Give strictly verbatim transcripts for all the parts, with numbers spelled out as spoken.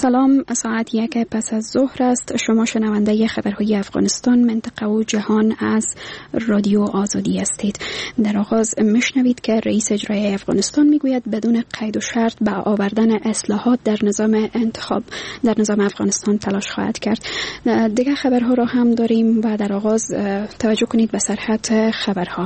سلام، ساعت یک پس از ظهر است. شما شنونده خبرهای افغانستان، منطقه و جهان از رادیو آزادی هستید. در آغاز میشنوید که رئیس اجرایی افغانستان میگوید بدون قید و شرط به آوردن اصلاحات در نظام انتخاب در نظام افغانستان تلاش خواهد کرد. دیگر خبرها را هم داریم و در آغاز توجه کنید به سرحد خبرها.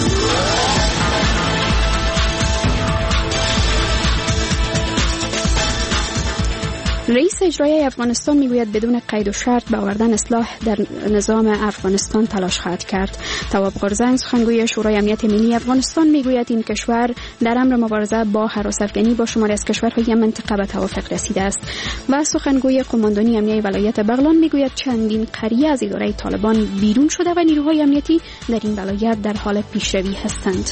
رئیس اجرایی افغانستان میگوید بدون قید و شرط به آوردن اصلاح در نظام افغانستان تلاش خواهد کرد. تواب قرزنگ، سخنگوی شورای امنیت ملی افغانستان، میگوید این کشور در امر مبارزه با هراس افغانی با شماری از کشورهای منطقه به توافق رسیده است. و سخنگوی قماندانی امنیتی ولایت بغلان میگوید چندین قریه از اداره طالبان بیرون شده و نیروهای امنیتی در این ولایت در حال پیشروی هستند.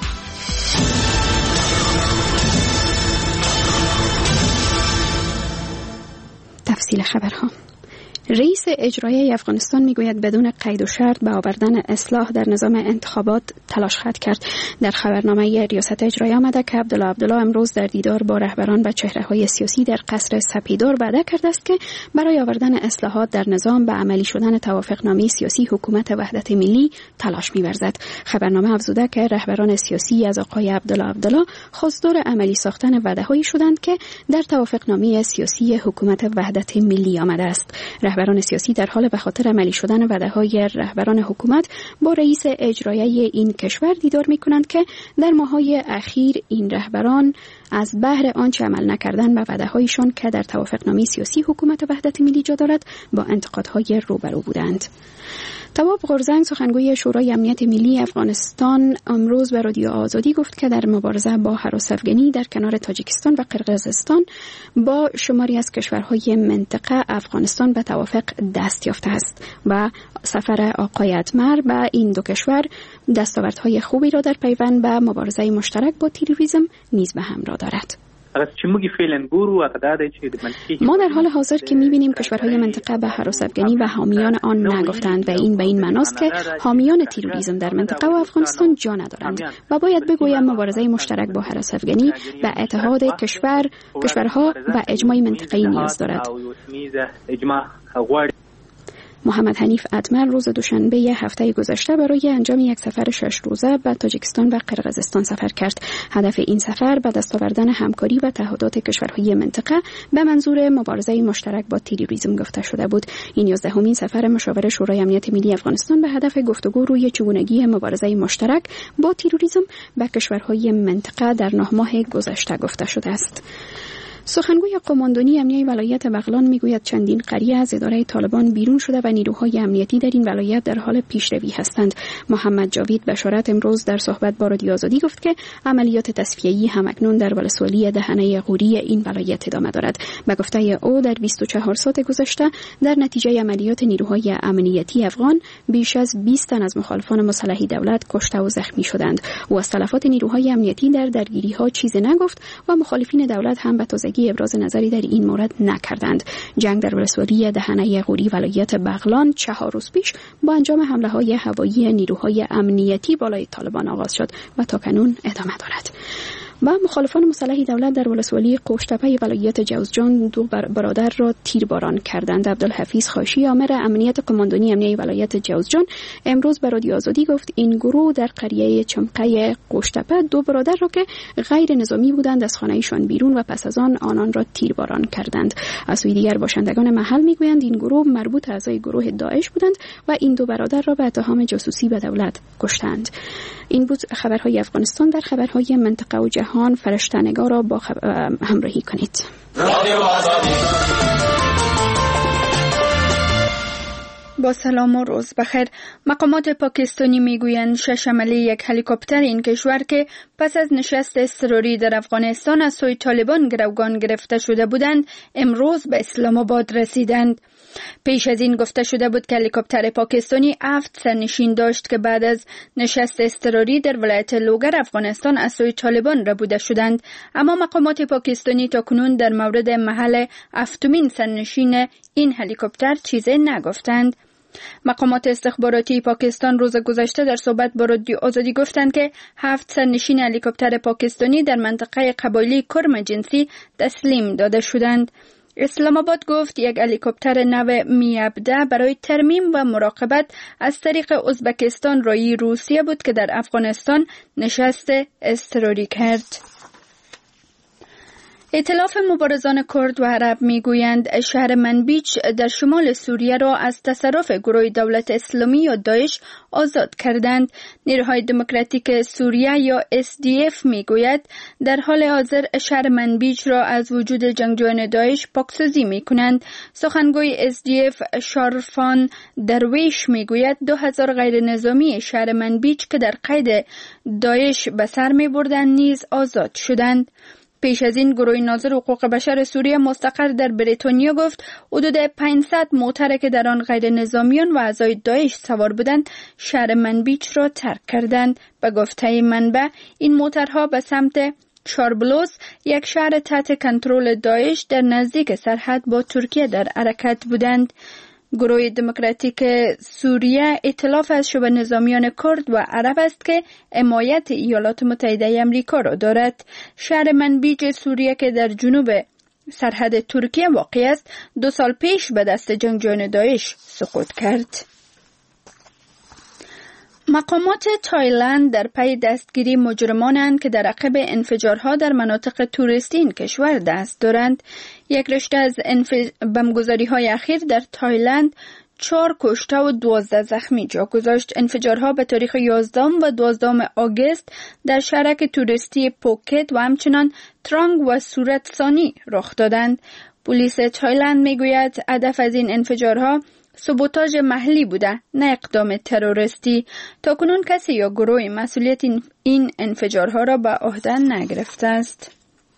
تفصیل خبرها. رئیس اجرایی افغانستان میگوید بدون قید و شرط به آوردن اصلاح در نظام انتخابات تلاش خواهد کرد. در خبرنامه ریاست اجرایی آمده که عبدالله عبدالله امروز در دیدار با رهبران و چهره‌های سیاسی در قصر سپیدار وعده کرده است که برای آوردن اصلاحات در نظام به عملی شدن توافقنامه سیاسی حکومت وحدت ملی تلاش می‌ورزد. خبرنامه افزوده که رهبران سیاسی از آقای عبدالله عبدالله خواستار عملی ساختن وعده‌هایی شدند که در توافقنامه سیاسی حکومت وحدت ملی آمده است. رهبران سیاسی در حال به خاطر عملی شدن وعده‌های رهبران حکومت با رئیس اجرایی این کشور دیدار می‌کنند که در ماه‌های اخیر این رهبران از بهر آنچه عمل نکردن به وعده‌هایشان که در توافقنامه سیاسی حکومت وحدت ملی جا دارد با انتقادهای روبرو بودند. تواب قرزنگ، سخنگوی شورای امنیت ملی افغانستان، امروز به رادیو آزادی گفت که در مبارزه با هراس افغانی در کنار تاجیکستان و قرقیزستان با شماری از کشورهای منطقه افغانستان به توافق دست یافته است و سفر آقای اتمر به این دو کشور دستاوردهای خوبی را در پیوند به مبارزه مشترک با تروریسم نیز به همراه دارد. ما در حال حاضر که می‌بینیم کشورهای منطقه به هراس افغانی و حامیان آن نگفتند و این به این معناست که حامیان تروریسم در منطقه و افغانستان جا ندارند و باید بگویم مبارزه مشترک با هراس افغانی به اتحاد کشور کشورها و اجماع منطقه‌ای نیاز دارد. محمد حنیف اتمر روز دوشنبه هفته گذشته برای انجام یک سفر شش روزه به تاجیکستان و قرقیزستان سفر کرد. هدف این سفر به دست آوردن همکاری و تعهدات کشورهای منطقه به منظور مبارزه مشترک با تروریسم گفته شده بود. این یازدهمین سفر مشاور شورای امنیت ملی افغانستان به هدف گفتگو روی چگونگی مبارزه مشترک با تروریسم به کشورهای منطقه در نه ماه گذشته گفته شده است. سخنگوی قماندانی امنیتی ولایت بغلان میگوید چندین قریه از اداره طالبان بیرون شده و نیروهای امنیتی در این ولایت در حال پیشروی هستند. محمد جاوید بشارت امروز در صحبت با رادیو آزادی گفت که عملیات تصفیه‌ای همکنون در ولسوالی دهنه غوری این ولایت ادامه دارد. به گفته او در بیست و چهار ساعت گذشته در نتیجه عملیات نیروهای امنیتی افغان بیش از بیست تن از مخالفان مسلح دولت کشته و زخمی شدند. او از تلفات نیروهای امنیتی در درگیری‌ها چیزی نگفت و مخالفین دولت هم به تازگی ابراز نظری در این مورد نکردند. جنگ در ولسوالی دهنه غوری ولایت بغلان چهار روز پیش با انجام حمله‌های هوایی نیروهای امنیتی بالای طالبان آغاز شد و تاکنون ادامه دارد. و مخالفان مسلح دولت در ولسوالی قوشتپه ولایت جوزجان دو برادر را تیرباران کردند. عبدالحفیظ خاشی، آمر امنیت قماندانی امنیتی ولایت جوزجان، امروز به رادیو آزادی گفت این گروه در قریه چمقه قوشتپه دو برادر را که غیر نظامی بودند از خانه‌شان بیرون و پس از آن آنان را تیرباران کردند. از سوی دیگر باشندگان محل میگویند این گروه مربوط اعضای گروه داعش بودند و این دو برادر را به اتهام جاسوسی به دولت کشتند. این بود خبرهای افغانستان. در خبرهای منطقه و جهان فرشته‌نگار را با خب... همراهی کنید. با سلام و روز بخیر. مقامات پاکستانی میگویند شش عمله یک هلیکوپتر این کشور که پس از نشست اضطراری در افغانستان از سوی طالبان گروگان گرفته شده بودند امروز به اسلام آباد رسیدند. پیش از این گفته شده بود که هلیکوپتر پاکستانی هفت سرنشین داشت که بعد از نشست اضطراری در ولایت لوگر افغانستان از سوی طالبان ربوده شدند، اما مقامات پاکستانی تاکنون در مورد محل هفتمین سرنشین این هلیکوپتر چیزی نگفتند. مقامات استخباراتی پاکستان روز گذشته در صحبت با رادیو آزادی گفتند که هفت سرنشین هلیکوپتر پاکستانی در منطقه قبایلی کرم جنسی تسلیم داده شدند. اسلام آباد گفت یک هلیکوپتر نو می هفده برای ترمیم و مراقبت از طریق ازبکستان رای روسیه بود که در افغانستان نشست اضطراری کرد. ائتلاف مبارزان کرد و عرب میگویند شهر منبیچ در شمال سوریه را از تصرف گروه دولت اسلامی یا داعش آزاد کردند. نیروهای دموکراتیک سوریه یا اس دی اف میگوید در حال حاضر شهر منبیچ را از وجود جنگجویان داعش پاکسازی میکنند. سخنگوی اس دی اف شارفان درویش میگوید دو هزار غیر نظامی شهر منبیچ که در قید داعش به سر میبردند نیز آزاد شدند. پیش از این گروه ناظر حقوق بشر سوریه مستقر در بریتانیا گفت حدود پانصد موتر که در آن غیر نظامیان و اعضای داعش سوار بودند شهر منبیچ را ترک کردند. به گفته منبع این موترها به سمت چاربلوس یک شهر تحت کنترل داعش در نزدیک سرحد با ترکیه در حرکت بودند. گروه دموکراتیک سوریه ائتلاف از شبه نظامیان کرد و عرب است که حمایت ایالات متحده آمریکا را دارد. شهر منبیج سوریه که در جنوب سرحد ترکیه واقع است دو سال پیش به دست جنگجویان داعش سقوط کرد. مقامات تایلند در پی دستگیری مجرمانند که در عقب انفجارها در مناطق توریستی این کشور دست دارند. یک رشته از انف... بمبگذاری‌های اخیر در تایلند چهار کشته و دوازده زخمی جا گذاشت. انفجارها به تاریخ یازدهم و دوازدهم آگوست در شهرک توریستی پوکت و همچنان ترانگ و سورت ثانی رخ دادند. پلیس تایلند میگوید هدف از این انفجارها سبوتاژ محلی بوده، نه اقدام تروریستی. تاکنون کسی یا گروهی مسئولیت این انفجارها را به عهده نگرفته است.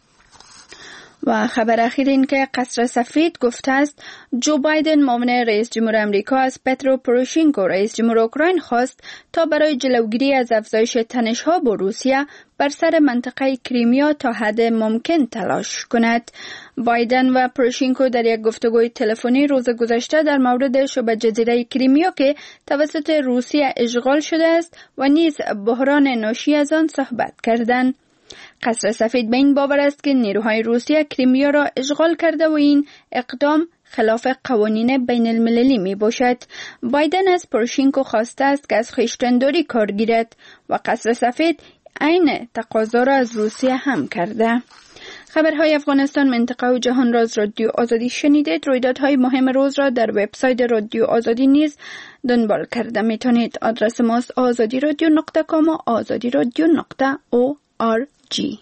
و خبر اخیر این که قصر سفید گفته است جو بایدن معاون رئیس جمهور امریکا از پترو پوروشینکو رئیس جمهور اوکراین خواست تا برای جلوگیری از افزایش تنش‌ها با روسیه بر سر منطقه کریمیا تا حد ممکن تلاش کند. بایدن و پوروشینکو در یک گفتگوی تلفنی روز گذشته در مورد شبه جزیره کریمیا که توسط روسیه اشغال شده است و نیز بحران ناشی از آن صحبت کردند. قصر سفید به این باور است که نیروهای روسیه کریمیا را اشغال کرده و این اقدام خلاف قوانین بین المللی می باشد. بایدن از پوروشینکو خواسته است که از خویشتن‌داری کار گیرد و قصر سفید عین تقاضا را از روسیه هم کرده. خبرهای افغانستان، منطقه و جهان را از رادیو آزادی شنیدید. رویدادهای مهم روز را در وبسایت رادیو آزادی نیز دنبال کرده میتونید. آدرس ماست آزادی رادیو نقطه کام و آزادی رادیو نقطه او آر جی.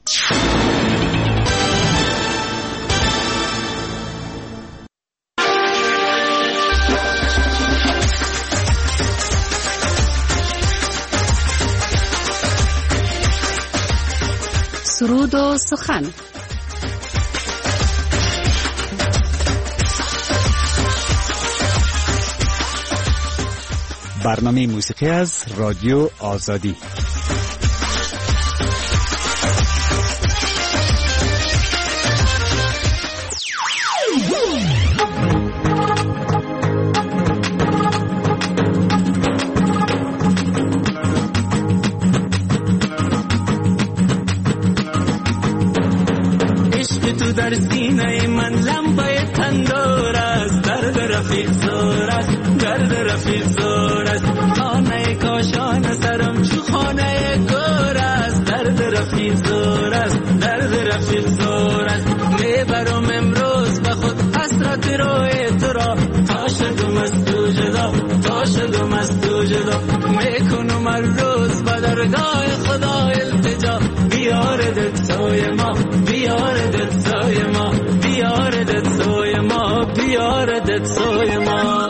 سرود و سخن. برنامه موسیقی از رادیو آزادی. در سینه من لمبه تندور است، درد رفیق زور است، درد رفیق زور است. خانه کاشان سرم چو خانه گور است، درد رفیق زور است، درد رفیق زور است. میبرم امروز به خود حسرت روی تو را، تا شدم از تو جدا، تا شدم از تو جدا. میکنم هر روز به درگاه خدا التجا، بیاردت سوی ما، بیاردت سوی ما، بیاردت سوی ما، بیاردت سوی ما.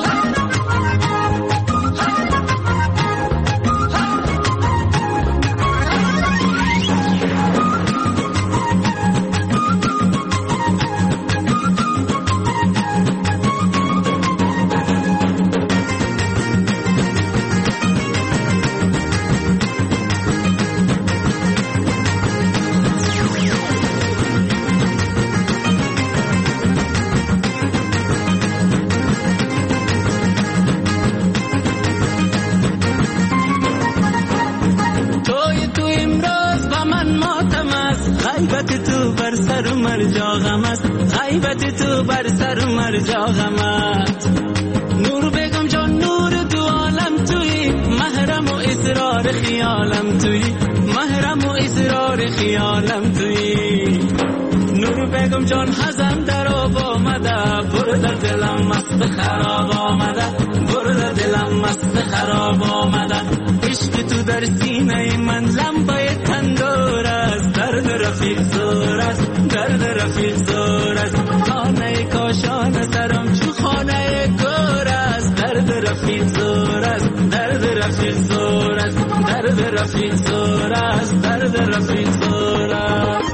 غیبت تو بر سر مرجاغمت. نور بگم جان نور دو عالم توی، محرم و اسرار خیالم توی، محرم و اسرار خیالم توی. نور بگم جان حزم در آب آمده، برد دلم مست خراب آمده، برد دلم مست خراب آمده. عشق تو در سینه من لمبه تندور است، درد رفیق زور است، درد رفیق زور است. خانه کاشان سرم چو خانه گور است، درد رفیق زور است، درد رفیق زور است، درد رفیق زور است، درد رفیق زور است.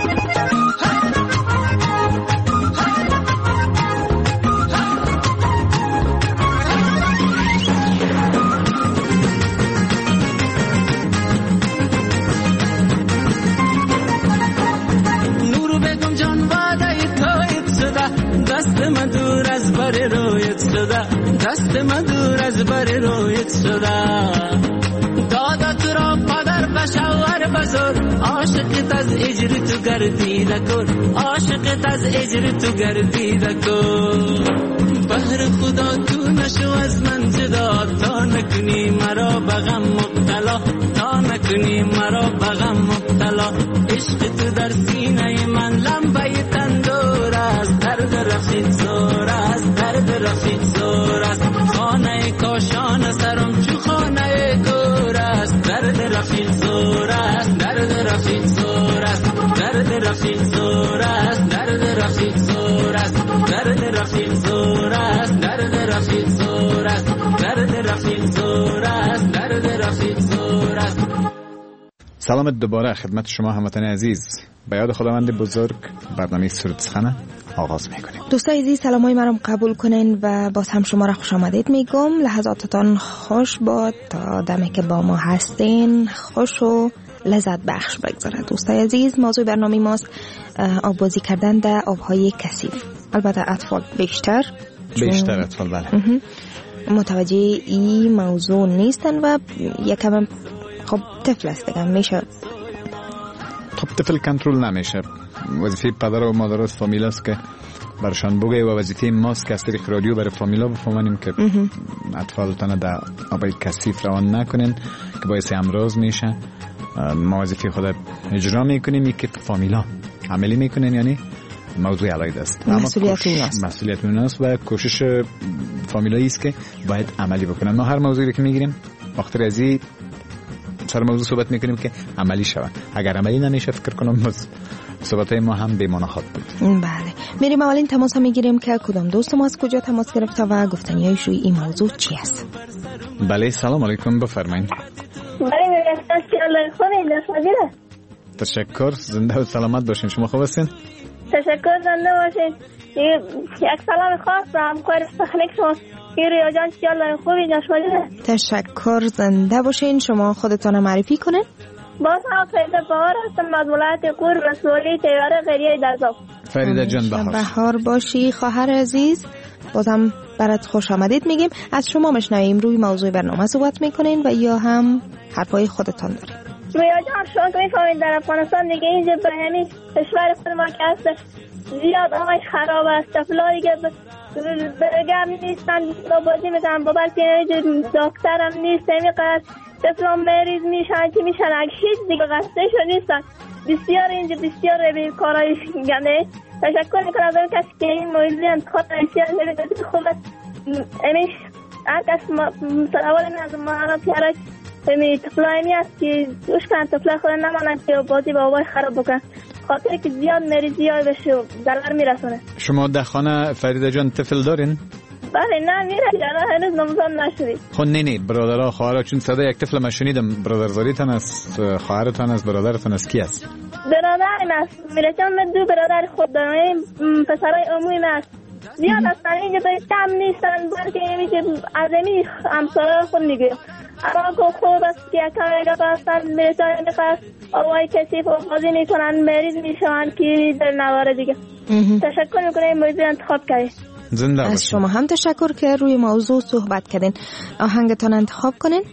دست من دور از بر رویت شده، دست من دور از بر رویت شده. دادت را پدر بشور بزرگ، عاشقت از اجر تو گردیده کن، عاشقت از اجر تو گردیده کن. بهر خدا تو نشو از من جدا، تا نکنی مرا بغم مبتلا، تا نکنی مرا بغم مبتلا. عشق تو در سینه من لمبه تندور است، درد رفیق زور است، درد رفیق زور است. خانه کاشان سرم چو خانه گور است، درد رفیق زور است، درد رفیق زور است، درد رفیق زور است، درد رفیق زور است، درد رفیق زور است، درد رفیق زور است، درد رفیق زور است، درد رفیق زور است. سلام دوباره خدمت شما هموطنان عزیز. به یاد خداوند بزرگ برنامه سرود سخن آغاز میکنیم. دوستای عزیز سلامای مرا قبول کنین و باز هم شما را خوش آمدید میگم. لحظاتتان خوش باد، تا دمی که با ما هستین خوش و لذت بخش بگذاره. دوستای عزیز موضوع برنامه ماست آب بازی کردن در آبهای کثیف. البته اطفال بیشتر بیشتر اطفال بله متوجه این موضوع نیستن و یکم خب طفل است دیگه میشه. خب طفل کنترل نمیشه. وظیفه پدر و مادر و فامیل است که برشان بگه و وظیفه ماست که از طریق رادیو برای فامیلا بفهمانیم که اطفالتان در آبای کثیف روان نکنین که باعث امراض میشه. ما وظیفه خود اجرا میکنیم که فامیلا عملی میکنین، یعنی موضوع علاید است. مسئولیت اوناست. مسئولیت اوناست و کوشش فامیلایی است که باید عملی بکنن. ما هر موضوعی که میگیریم وقتی ازی سر موضوع صحبت میکنیم که عملی شود. اگر عملی نمیشه فکر کنم بس صحبتای ما هم بی‌معنی خواهد بود. بله. میریم اولین تماس میگیریم که کدام دوست ما از کجا تماس گرفته و گفتنیایش روی این موضوع چی است. بله سلام علیکم بفرمایید. بله میرم خوبی تشکر. زنده و سلامت باشین. شما خوب هستین؟ تشکر. زنده باشین. یک سلام خاص به همکار تکنیک شما ریا جان چیالا خوبی نشمالیده. تشکر. زنده باشین. شما خودتان معرفی کنین. باز هم فریده بهار هستم از ولایت قور رسولی تیاره غریه دزاف. فریده جان بهار. بهار باشی خواهر عزیز. بازم برات خوش آمدید میگیم. از شما مشنویم روی موضوع برنامه صحبت میکنین و یا هم حرفای خودتان دارین. ریا جان شما که میفهمید در افغانستان دیگه اینجا به همین کشور خود ما که هست زیاد آقای خراب است. طفلایی که برگم نیستن بازی میکنن با بلکه دکتر هم نیست نمیقدر طفلان مریض میشن که میشن اگه هیچ دیگه قصدشو نیستن. بسیار اینجا بسیار روی کارهای گنده. تشکر میکنم از اون کسی که این موضوع انتخاب بسیار نمیده خوب است. امیش هر کس سوال من از مهارت پیارک امی طفلایی هست که دوش کنن طفل خود نمانن که بازی با آبای خراب بکن خاطر که زیاد مریضی های بشه و ضرر میرسونه. شما در خانه فریده جان طفل دارین؟ بله نه میره هنوز نمزان نشدید. خب نه نه برادرها خواهرها چون صدا یک طفل ما شنیدم. برادرزاریتان است، خواهرتان است، برادرتان است، کی است؟ برادرم است. میره چون من دو برادر خود دارم. پسرای عمومی است. زیاد هستن اینجا به کم نیستن بلکه میشه از امی همسایه خود میگه. اما که خوب است که اکا اگه هستن میره چون اینقدر آوای کسیف و بازی میکنن مریض میشون که در نواره دیگه. تشکر میکنم موضوع انتخاب کردید. زنده باشید. از شما هم تشکر که روی موضوع صحبت کردین. آهنگتان انتخاب کنین.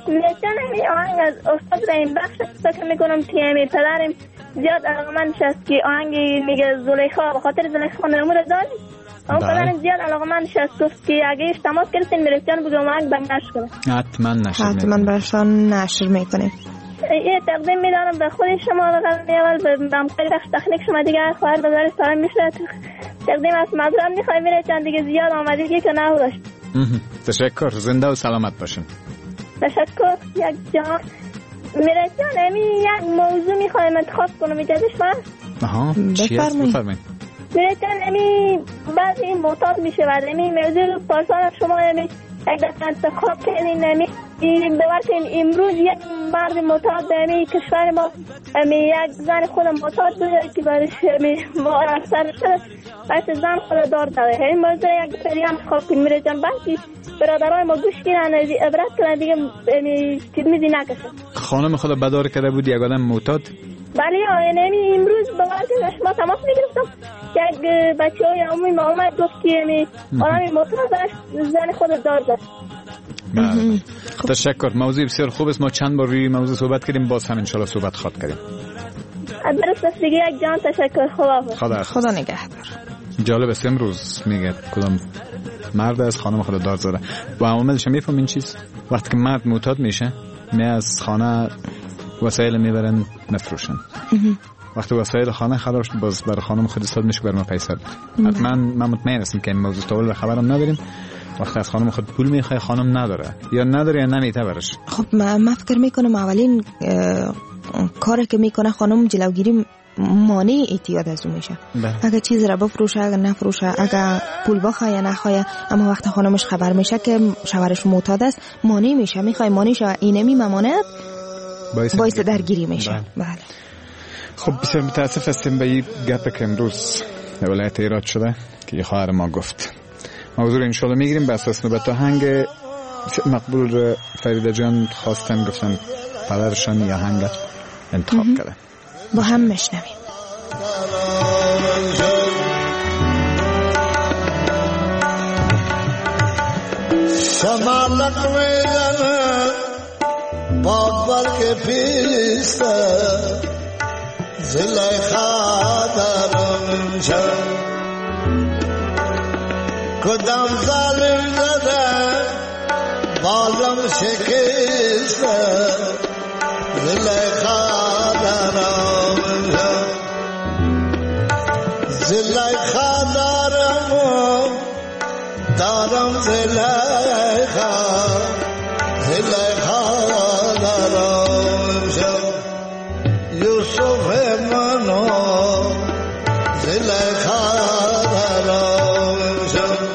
میتونم این آهنگ از استاد رحیم بخش فکر میکنم که می پدرم زیاد علاقمندش است که آهنگی میگه زلیخا به خاطر زلیخا نمور داری اما پدرم زیاد علاقمندش است گفت که اگه ایش تماس گرفتین میرسیان بگم آهنگ بر نشر کنه. حتما نشر حتما برشان نشر میکنیم. یه تقدیم میدانم به خود شما و قدمی اول به همکاری بخش تکنیک شما دیگه خواهر بزاری سلام میشه تقدیم از مظلوم میخوای میره چند دیگه زیاد آمدید که نه داشت. تشکر، زنده و سلامت باشین. تشکر. یک جان میره جان امی یک موضوع میخوایم انتخاب کنم اجازهش من. آها چی هست بفرمایید. میره جان امی بعضی معتاد میشه بعد امی موضوع پارسال شما امی یک دفعه انتخاب کردین امی این بورتین امروز یک مرد معتاد امی کشور ما امی یک زن خود معتاد بوده که برش امی ما اثر شده بس زن خود دار داره این موضوع یک دفعه انتخاب کنیم میره جان بعدی برادرای ما گوش گیرن عبرت کنن دیگه امی تلمیزی نکشن. خانم خدا بدار کرده بود یک آدم معتاد؟ بله یعنی امروز با وقت شما تماس میگرفتم یک بچه های عمومی ما اومد گفت که امی آدمی معتاد داشت زن خود دار داشت. بله تشکر. موضوع بسیار خوب است. ما چند بار روی موضوع صحبت کردیم باز هم انشالله صحبت خواهد کردیم. درست دیگه یک جان تشکر. خدا خدا خدا نگهدار. جالب است امروز میگه کدام مرد از خانم خدا دار زده و عواملش میفهم این چیز وقتی که مرد معتاد میشه می از خانه وسایل میبرن نفروشن وقتی وسایل خانه خراب شد باز برای خانم خود استاد میشه بر ما پیسه بده. حتما من مطمئن هستم که این موضوع طول خبرم نداریم. وقتی از خانم خود پول میخوای خانم نداره یا نداره یا نمیته برش. خب من فکر میکنم اولین کاری که میکنه خانم جلوگیری مانع اعتیاد از اون میشه. اگه چیز را بفروشه اگه نفروشه اگه پول بخواه یا نخواه اما وقتی خانمش خبر میشه که شوهرش معتاد است مانع میشه میخوای مانع شه اینمی ممانعت باعث درگیری میشه. بله. بله. خب بسیار متاسف هستیم به این گپ که امروز ولایت ایراد شده که خواهر ما گفت. موضوع انشالله میگیریم به اساس نوبت آهنگ مقبول فریده جان خواستن گفتن پدرشان یا آهنگ انتخاب کرده با هم میشنویم. شمالک میزنه بابر که پیسته زلیخا درم شد کدام ظالم زده بالم شکسته زلیخا درم شد زلیخا درم دارم زلیخا زلیخا درم شد یوسف منو زلیخا درم شد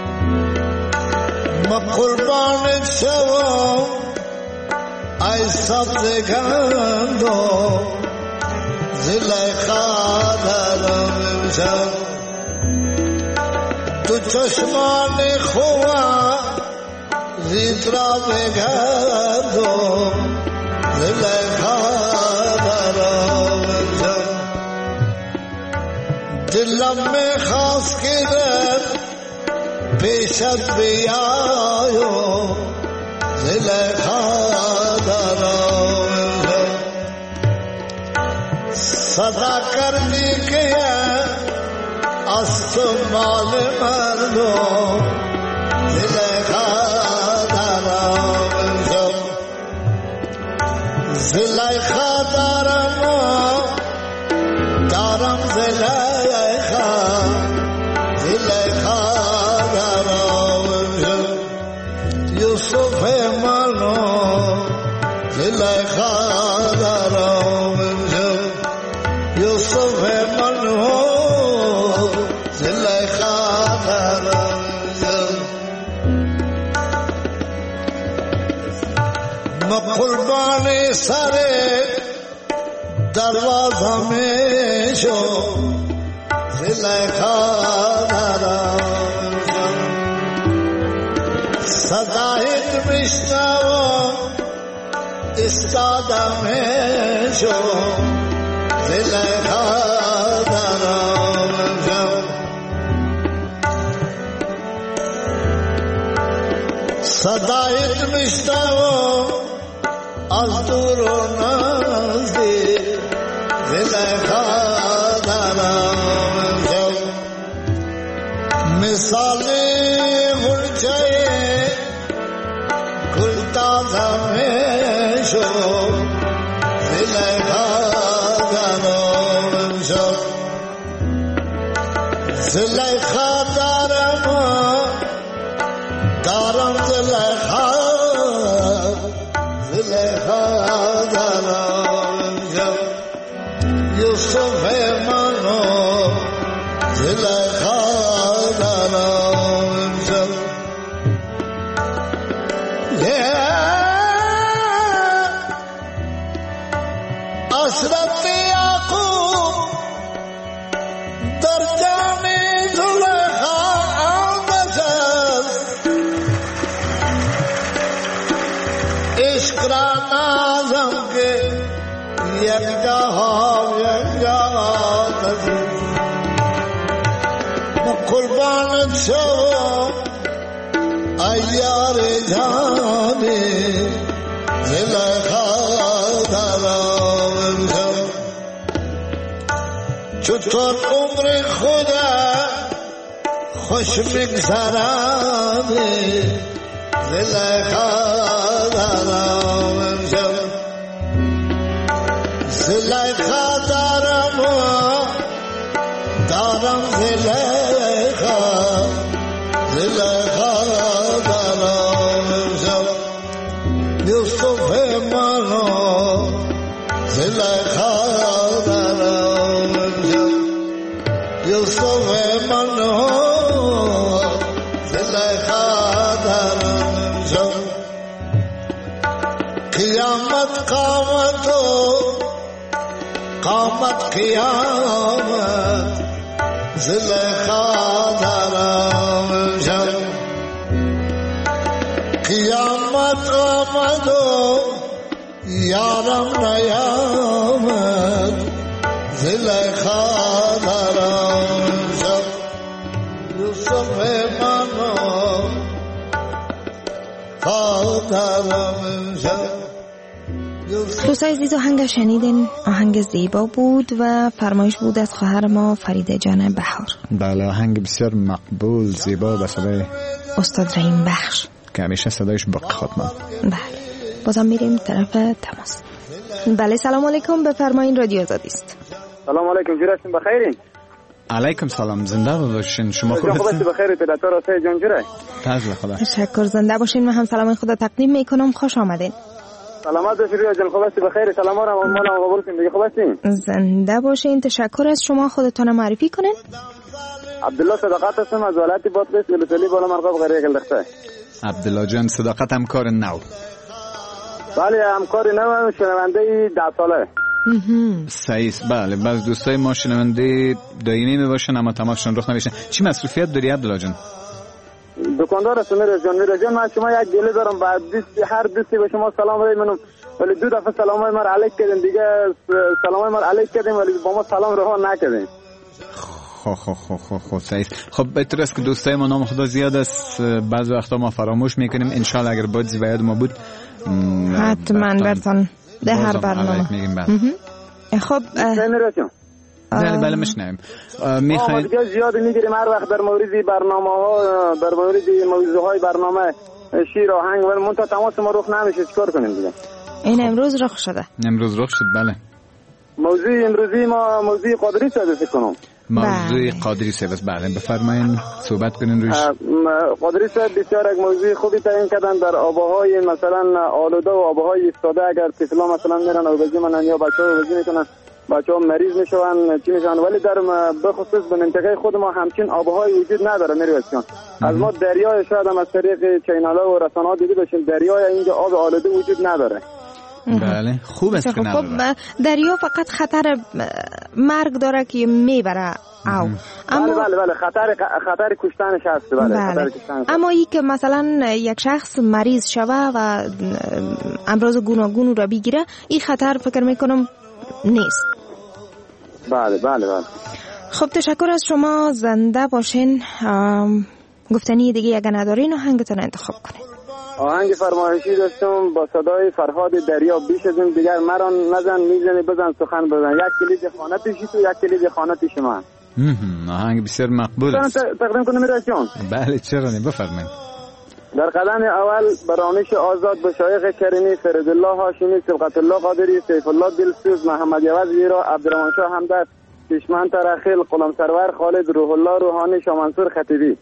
ما قربانت شوم ای سبز گندو زلیخا درم شد تو چشمان خواه زیت را بگردو زلیخا درم شد دلم میخواست که در پیشت بیایو زلیخا درم شد صدا کردی که از تو مال مردم زلیخا درم شد زلیخا درم دارم زلیخا زلیخا درم شد یوسف منو زلیخا درم شد یوسف منو قربان سر دروازه می شو زلیخا درم شد صدایت میشنوم استاده می شو زلیخا درم شد صدایت میشنوم از دور و نزدیک زلیخا دارم امشب مثال غنچه گل تازه میشو زلیخا دارم امشب زلیخا دارم دارم زلیخا زلیخا دارم امشب یوسف منو زلیخا دارم امشب حسرت یعقوب در جان زلیخا آمدن عشق را نازم که یک جا یک جا من قربانت شوم ای یار جانی زلیخا دارم امشب چطور عمر خدا خوش میگذرانی زلیخا دارم امشب زلیخا دارم دارم زلیخا زلیخا دارم امشب یوسف منو زلیخا دارم امشب یوسف منو زلیخا دارم امشب قیامت قامت قامت قیامت زلیخا دارم امشب قیامت آمد و یارم نیامد زلیخا دارم امشب یوسف منو دارم امشب. دوستای عزیز، آهنگ شنیدین آهنگ زیبا بود و فرمایش بود از خواهر ما فریده جان بهار. بله، آهنگ بسیار مقبول زیبا به صدای استاد رحیم بخش که همیشه صدایش باقی خواهد ماند. بله، بازم میریم طرف تماس. بله، سلام علیکم، بفرمایید، رادیو آزادی است. سلام علیکم، جورستون بخیرین؟ علیکم سلام، زنده باشین. شما خوب هستین؟ خوب بخیر، پدرتو راسته جان جوره. فضل خدا. تشکر، زنده باشین. من هم سلام خدا تقدیم میکنم. خوش آمدین. سلامت باشید جان، خوب هستی؟ بخیر. سلام ها رو مالا قبول کنید. خوب هستین؟ زنده باشین. تشکر از شما. خودتون معرفی کنین. عبدالله صداقت هستم از ولایت بادغیس، ولسوالی بالا مرغاب قریه گلدخته. عبدالله جان، صداقت همکار نو. بله، همکار نو، شنونده ده ساله. صحیح. بله، بعض دوستای ما شنونده دائمی میباشن اما تماسشون رخ نمیشه. چی مصروفیت داری عبدالله جان؟ دکاندار هستم میرز جان. میرز جان، من شما یک گله دارم، بعد دوستی هر دوستی به شما سلام میکنم، ولی دو دفعه سلامای ما علیک کردین، دیگه سلامای ما علیک کردین ولی با ما سلام رها نکردین. خب خب خب خب خب صحیح. خب بهتر است که دوستای ما نام خدا زیاد است، بعضی وقتا ما فراموش میکنیم. ان شاء الله اگر بودی و یاد ما بود حتما براتون ده هر برنامه میگیم. بعد خب بله بله میشنویم. میخواید دیگه زیاد میگیریم هر وقت در مورد برنامه ها، در مورد موضوع های برنامه شیر آهنگ و منتها تماس ما رخ نمیشه. چیکار کنیم دیگه؟ این امروز رخ شده. امروز رخ شد. بله، موضوع امروزی ما موضوع قادری صاحب فکر کنم. موضوع قادری صاحب است. بله، بفرمایید صحبت کنین روش. قادری صاحب بسیار یک موضوع خوبی تعیین کردن در آبهای مثلا آلوده و آبهای ایستاده. اگر طفلا مثلا میرن آبازی منن یا بچه‌ها آبازی میکنن، بچه‌ها مریض میشون، چی میشن، ولی در بخصوص به منطقه خود ما همچین آبهای وجود نداره. میرویسیان از ما دریای شاید هم از طریق چینالا و رسانه‌ها دیده باشیم، دریای اینجا آب آلوده وجود نداره. بله، خوب است که نداره. دریا فقط خطر مرگ داره که میبره او. اما بله بله بله خطر خطر کشتنش هست. بله, بله. خطر کشتنش. اما ای که مثلا یک شخص مریض شوه و امراض گوناگون را بگیره، این خطر فکر میکنم نیست. بله بله بله. خب تشکر از شما، زنده باشین. گفتنی دیگه اگه ندارین آهنگتون انتخاب کنید. آهنگ فرمایشی داشتم با صدای فرهاد دریا. بیش از این دیگر مرا نزن میزنی بزن سخن بزن، یک کلید خانه پیشی تو یک کلید خانه پیش من. آهنگ بسیار مقبول است. تقدیم کنم میراث جان؟ بله چرا نه، بفرمایید. در قدم اول برامش آزاد به شایخ کریمی فردالله هاشمی سبقت الله قادری سیف الله دلسوز محمد یوز ویرا عبدالرحمن شاه همدرد پیشمن ترخیل قلم سرور خالد روح الله روحانی شاه منصور خطیبی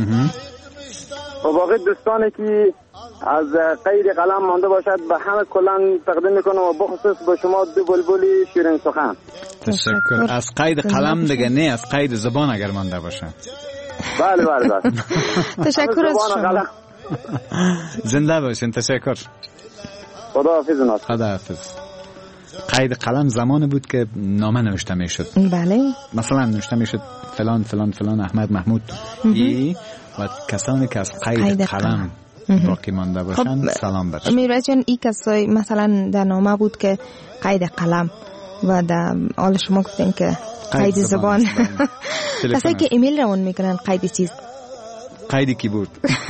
و باقی دوستانی که از قید قلم مانده باشد به همه کلان تقدیم میکنم و بخصوص به شما دو بلبلی شیرین سخن. تشکر. از قید قلم دیگه نه، از قید زبان اگر مانده باشه. بله بله بله. تشکر از شما. زنده باشین. تشکر. خدا حافظ ناصر. خدا حافظ. قید قلم زمان بود که نامه نوشته میشد. بله. مثلا نوشته میشد فلان فلان فلان احمد محمود ای و کسانی که از قید, قید قلم باقی مانده باشند خب سلام برشن. میراث جان این کسای مثلا در نامه بود که قید قلم و در حال شما گفتین که قید زبان. کسایی که ایمیل روان میکنن قید چیز؟ قید کیبورد.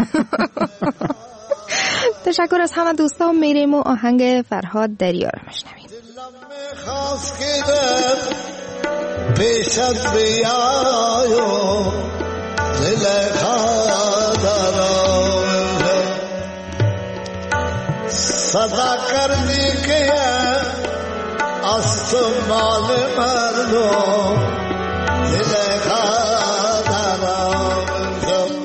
تشکر از همه دوستان. میریم و آهنگ فرهاد دریا رو میشنویم. خواست که در پیشت بیایو زلیخا در آمده صدا کردی که از تو مال مردم زلیخا در آمده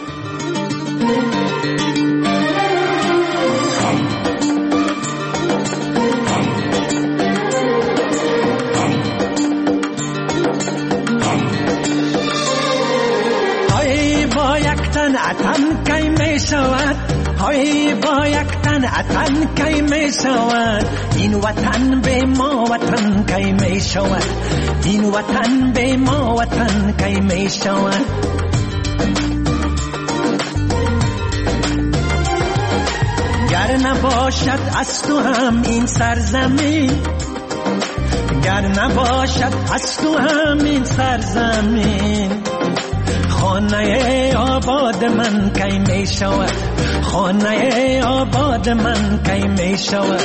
اتن کی می شود، های با یک تن اتن کی می شود، این وطن به ما وطن کی می شود، این وطن به ما وطن کی می شود. گر نباشد از تو هم این سرزمین، گر نباشد از تو هم این سرزمین، خانه آباد من کی می شود، خانه آباد من کی می شود.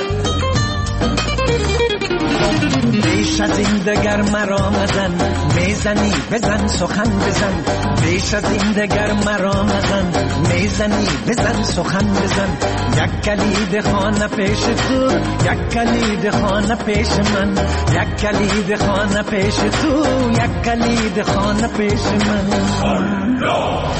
بیش از این دگر مرا مزن، میزنی بزن سخن بزن، بیش از این دگر مرا مزن، میزنی بزن سخن بزن. یک کلید خانه پیش تو، یک کلید خانه پیش من، یک کلید خانه پیش تو، یک کلید خانه پیش من. الله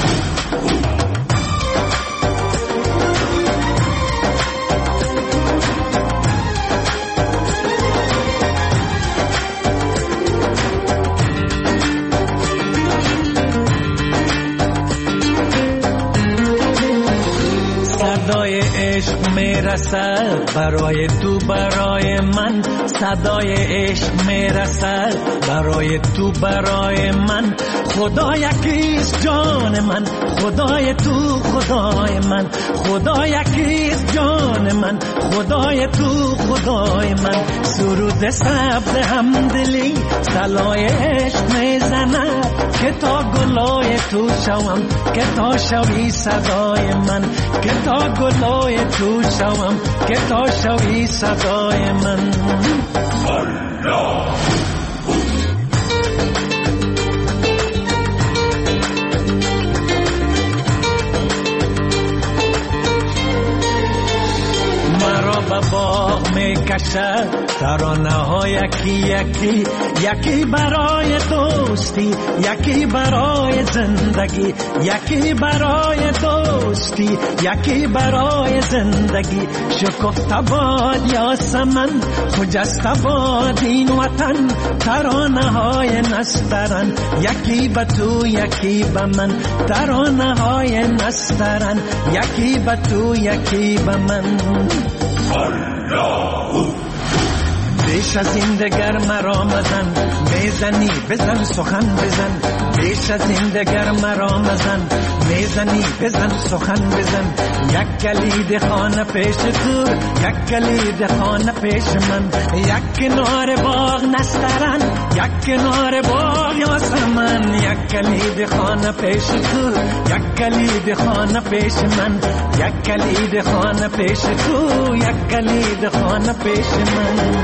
صدای عشق میرسد برای تو برای من، صدای عشق میرسد برای تو برای من. خدا یکیست جان من، خدای تو خدای من، خدا یکیست جان من، خدای تو خدای من. سرود سبز همدلی صلای عشق میزند، که تا گلای تو شوم، که تا شوی صدای من، که تا گلای تو شوم، که تا شوی صدای من. الله مرا به باغ می کشد ترانه ها یکی یکی، یکی برای دوستی، یکی برای زندگی، یکی برای دوستی، یکی برای زندگی. شکفته باد یاسمن، خجسته باد این وطن، ترانه های نسترن، یکی به تو یکی به من، ترانه های نسترن، یکی به تو یکی به من. الله بیش از این دگر مرا مزن میزنی بزن سخن بزن بیش از این دگر مرا مزن میزنی بزن سخن بزن یک کلید خانه پیش تو یک کلید خانه پیش من یک کنار باغ نسترن یک کنار باغ یاسمن یک کلید خانه پیش تو یک کلید خانه پیش من یک کلید خانه پیش تو یک کلید خانه پیش من.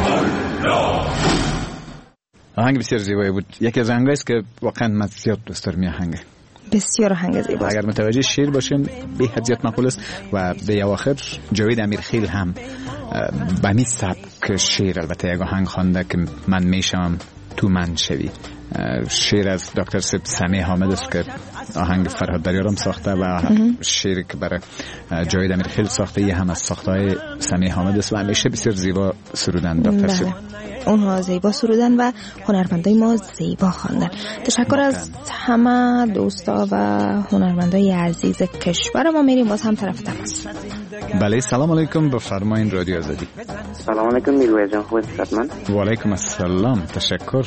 آهنگ بسیار زیبایی بود. یکی از آهنگایی است که واقعا من زیاد دوست دارم. آهنگ بسیار آهنگ زیباست. اگر متوجه شعر باشین به حد زیاد معقول است و به اواخر جاوید امیرخیل هم به همین سبک شعر البته یک آهنگ خوانده که من میشم تو من شوی. شعر از دکتر سمیع حامد است که آهنگ فرهاد دریارم ساخته و شعری که برای جاوید امیرخیل ساخته یه هم از ساخته‌های سمیع حامد است و همیشه بسیار زیبا سرودن دکتر سمیع. اونها زیبا سرودن و هنرمندای ما زیبا خواندن. تشکر از همه دوستا و هنرمندای عزیز کشور ما. میریم باز هم طرف تماس. بله سلام علیکم، بفرمایید رادیو آزادی. سلام علیکم میرویس جان، خوبید حتما؟ و علیکم السلام، تشکر.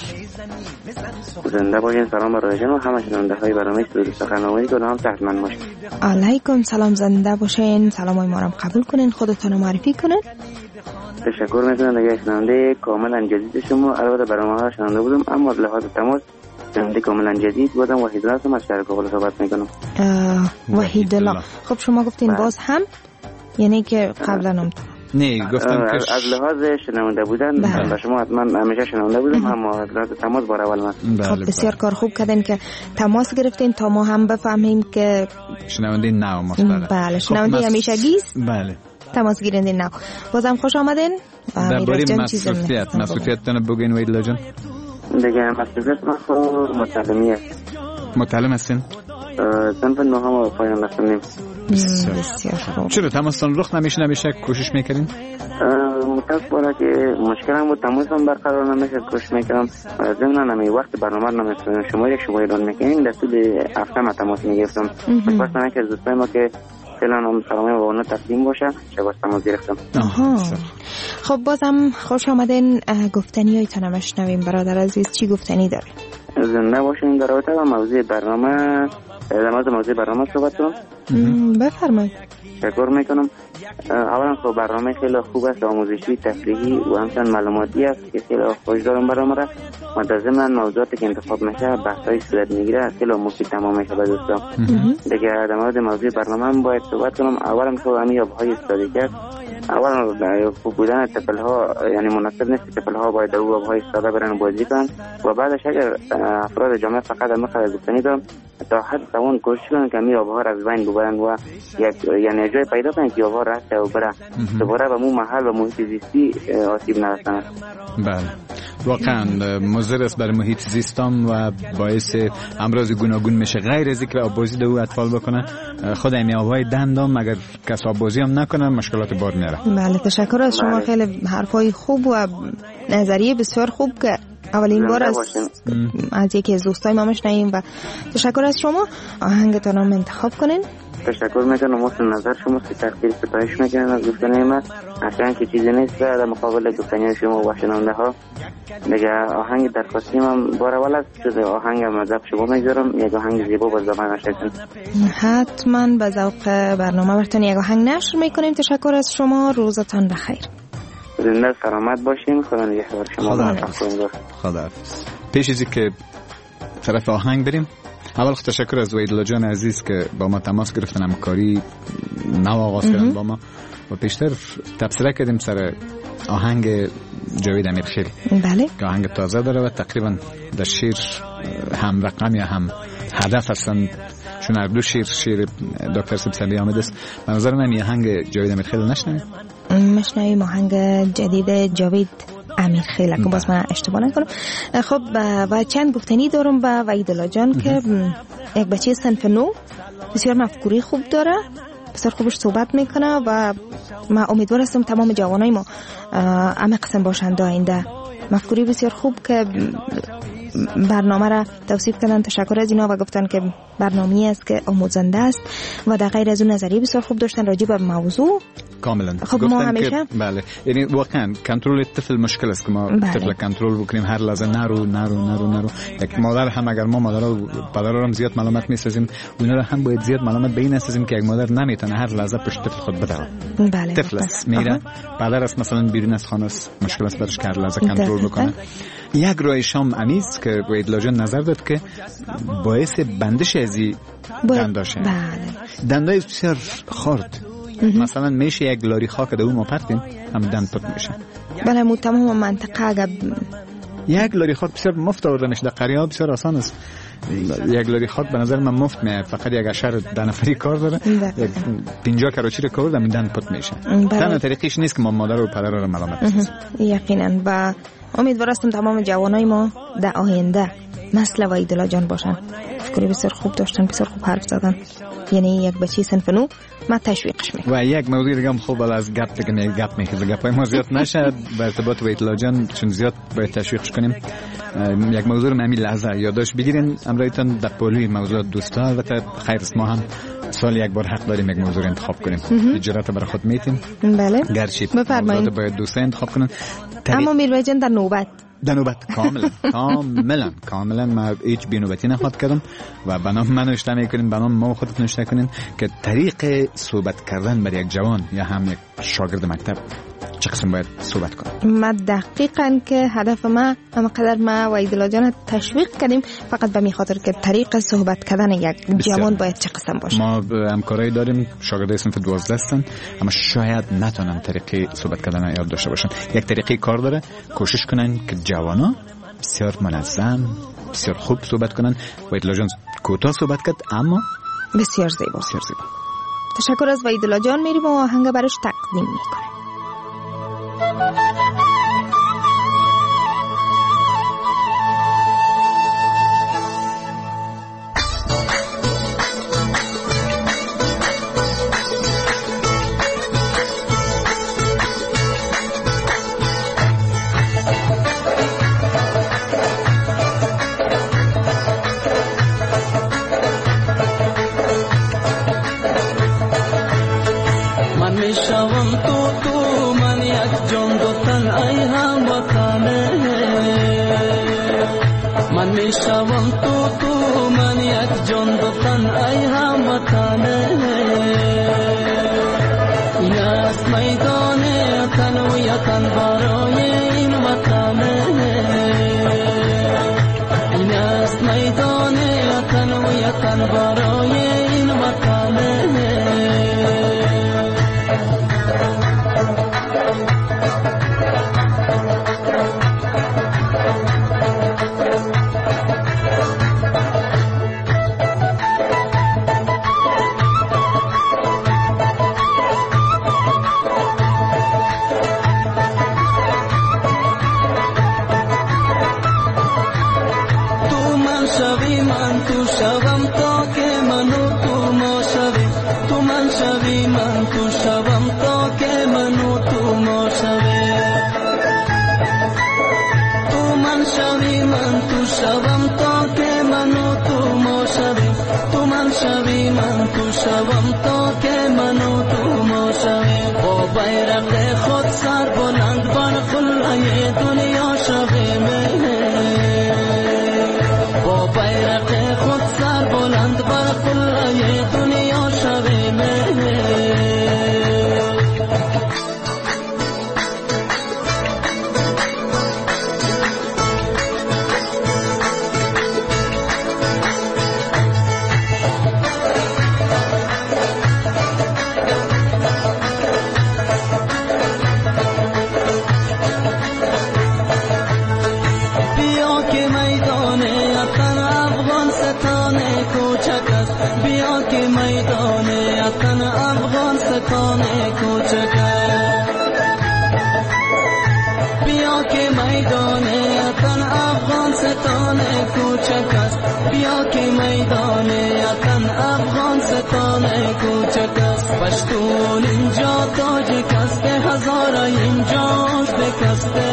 زنده باشین. سلام بر رادیو و همه شنونده‌های برنامه سرود سخنرانی کنم تحتمن باشین. علیکم سلام، زنده باشین. سلامای ما رو قبول کنین، خودتون رو معرفی کنین. تشکر میکنم دیگه شنونده کاملا جدید شما. البته برنامه ها شنونده بودم اما از لحاظ تماس شنونده کاملا جدید بودم. وحید الله هستم از شهر کابل صحبت میکنم. وحید الله، خب شما گفتین باز هم یعنی که قبلا هم نه گفتم که از لحاظ شنونده بودن و شما حتما همیشه شنونده بودم اما از لحاظ تماس بار اول من. خب بسیار کار خوب کردین که تماس گرفتین تا ما هم بفهمیم که شنونده نو مختلف. بله شنونده همیشگی است. بله تماس گیرنده نو. بازم خوش آمدین. درباره مسئولیت مسئولیتتون بگین وحید الله جان. دیگه مسئولیت من خود متعلمی است. متعلم هستین؟ صنف نهم پایان رفتنیم. بسیار خوب. چرا تماستون رخ نمیشه نمیشه کوشش میکنین؟ متاسفانه که مشکلم بود تماسم برقرار نمیشه کوشش میکنم. ضمن نمی وقت برنامه نمیستونم شما یک شما ایران میکنین در طول هفته ما تماس میگرفتم. خوشبختانه که از دوستای ما که فعلا هم سلامه و اونو تقدیم باشه شباز تماس گرفتم. آها خب بازم خوش آمدین. گفتنی هایتان هم اشنویم برادر عزیز. چی گفتنی داره؟ زنده باشین. در رابطه با موضوع برنامه در مورد موضوع برنامه صحبت کنم. بفرمایید. تشکر میکنم. اولا خب برنامه خیلی خوب است، آموزشی، تفریحی و همچنین معلوماتی است که خیلی خوش دارم برنامه را. و در ضمن موضوعاتی که انتخاب میشه بحث‌های صورت میگیره خیلی مفید تمام میشه به دوستان. دیگه در مورد موضوع برنامه هم باید صحبت کنم. اولا خب همین آب‌های استادیکه اولا خوب بودن طفل‌ها یعنی مناسب نیست که طفل‌ها باید در آب‌های استاده برن بازی کنن و بعدش اگر افراد جامعه فقط هم خیلی گفتنی دارم تا حد توان کوشش کنن که همین آب‌ها را از بین ببرن و یک یعنی جای پیدا کنن که آب‌ها رفته و بره دوباره به مو محل و محیط زیستی آسیب نرسونه. بله واقعا مضر است برای محیط زیستم و باعث امراض گوناگون میشه. غیر از اینکه آببازی دو اطفال بکنه خود همین آبهای دندام اگر کس آببازی هم نکنه مشکلات بار میاره. بله تشکر از شما. خیلی حرفای خوب و نظریه بسیار خوب که اولین بار از از یکی از دوستای ما میشنویم و تشکر از شما. آهنگتون رو انتخاب کنین. تشکر میکنم. واسه نظر شما که تقدیر ستایش میکنم از گفتنی من. اصلا که چیزی نیست در مقابل گفتنی شما و شنونده ها. دیگه آهنگ درخواستی من بار اول است شده آهنگ مذهب شما میذارم یک آهنگ زیبا با زبان نشکن. حتما به ذوق برنامه براتون یک آهنگ نشر میکنیم. تشکر از شما. روزتان بخیر. زنده سلامت باشین. خدا نگهدار شما. خدا پیش ازی که طرف آهنگ بریم اول خود تشکر از وحید الله جان عزیز که با ما تماس گرفتن همکاری نو آغاز کردن با ما و پیشتر تبصره کردیم سر آهنگ جاوید امیرخیل. بله که آهنگ تازه داره و تقریبا در شعر هم رقم یا هم هدف هستن چون هر دو شعر شعر دکتر سمیع حامد است. به نظر من این آهنگ جاوید امیرخیل نشنویم مشنویم آهنگ جدید جاوید امیرخیل که باز من اشتباه نکنم. خب و چند گفتنی دارم با وحید الله جان که یک بچه صنف نو بسیار مفکوری خوب داره، بسیار خوبش صحبت میکنه و من امیدوار هستم تمام جوانای ما همه قسم باشند آینده. مفکوری بسیار خوب که برنامه را توصیف کردن. تشکر از اینا و گفتن که برنامه‌ای است که آموزنده است و در غیر از اون نظریه بسیار خوب داشتن راجع به موضوع کاملا. خب ما همیشه بله، یعنی واقعا کنترل طفل مشکل است که ما بله. طفل کنترل بکنیم، هر لحظه نرو نرو نرو نرو. یک مادر هم اگر ما مادر و پدر رو هم زیاد ملامت میسازیم، اونا رو هم باید زیاد ملامت به این اسازیم که یک مادر نمیتونه هر لحظه پشت طفل خود بدوه. بله. طفل است میره، پدر است مثلا بیرون از خانه است، مشکل است برش که هر لحظه کنترل بکنه. یک راه شام امیز که ویدلا جان نظر داد که باعث بندش ازی دنداشه. بله. دندای بسیار خرد. مثلا میشه یک لاری خاک در اون ما پرتیم هم دند پت میشه. بله، مو تمام منطقه اگر یک لاری خاک بسیار مفت آوردنش در قریه ها بسیار آسان است. یک لاری خاک به نظر من مفت میاد، فقط یک اشر ده نفری کار داره، یک پنجاه کراچی رو کار دارم دند پت میشه. تنها طریقش نیست که ما مادر و پدر رو ملامت بسازیم. یقینا. و امیدوار هستم تمام جوانای ما در آینده مثل وحیدالله جان باشن. فکری بسیار خوب داشتن، بسیار خوب حرف زدن. یعنی یک بچی صنف نو ما تشویقش میکنم. و یک موضوع دیگه هم خوب از گپ دیگه یک گپ میخواد گپای ما زیاد نشه به ارتباط وحیدالله جان، چون زیاد باید تشویقش کنیم. یک موضوع رو همین لحظه یادداشت بگیرین امرایتان در پولوی موضوع دوستا. البته خیر است ما هم سال یک بار حق داریم یک موضوع انتخاب کنیم. اجازه برای خود میتیم. بله. گرچه موضوعات باید دوستا انتخاب کنن. اما میروی جان در نوبت در نوبت کاملا کاملا کاملا ما هیچ بی نوبتی نخواد کردم و بنام من نوشته میکنیم، بنام ما خودت نوشته کنین که طریق صحبت کردن برای یک جوان یا هم یک شاگرد مکتب چه قسم باید صحبت کنیم. ما دقیقاً که هدف ما همقدر ما وحیدالله جان تشویق کردیم فقط به می خاطر که طریق صحبت کردن یک جوان باید چه قسم باشه. ما همکارایی داریم شاگردای صنف دوازده هستن اما شاید نتونن طریق صحبت کردن یاد داشته باشن. یک طریقه کار داره، کوشش کنن که جوانا بسیار منظم بسیار خوب صحبت کنن. وحیدالله جان کوتاه صحبت کرد اما بسیار زیبا. بسیار زیبا. تشکر از وحیدالله جان. میریم و آهنگ برش تقدیم میکنیم. شوم تو تو من یک جان دو تن ای هموطنه، این است میدان تن و یکن برای این وطنه، این است میدان تن و یکن برای این وطنه. پشتون اینجا تاج کسته هزارا اینجاش بکسته،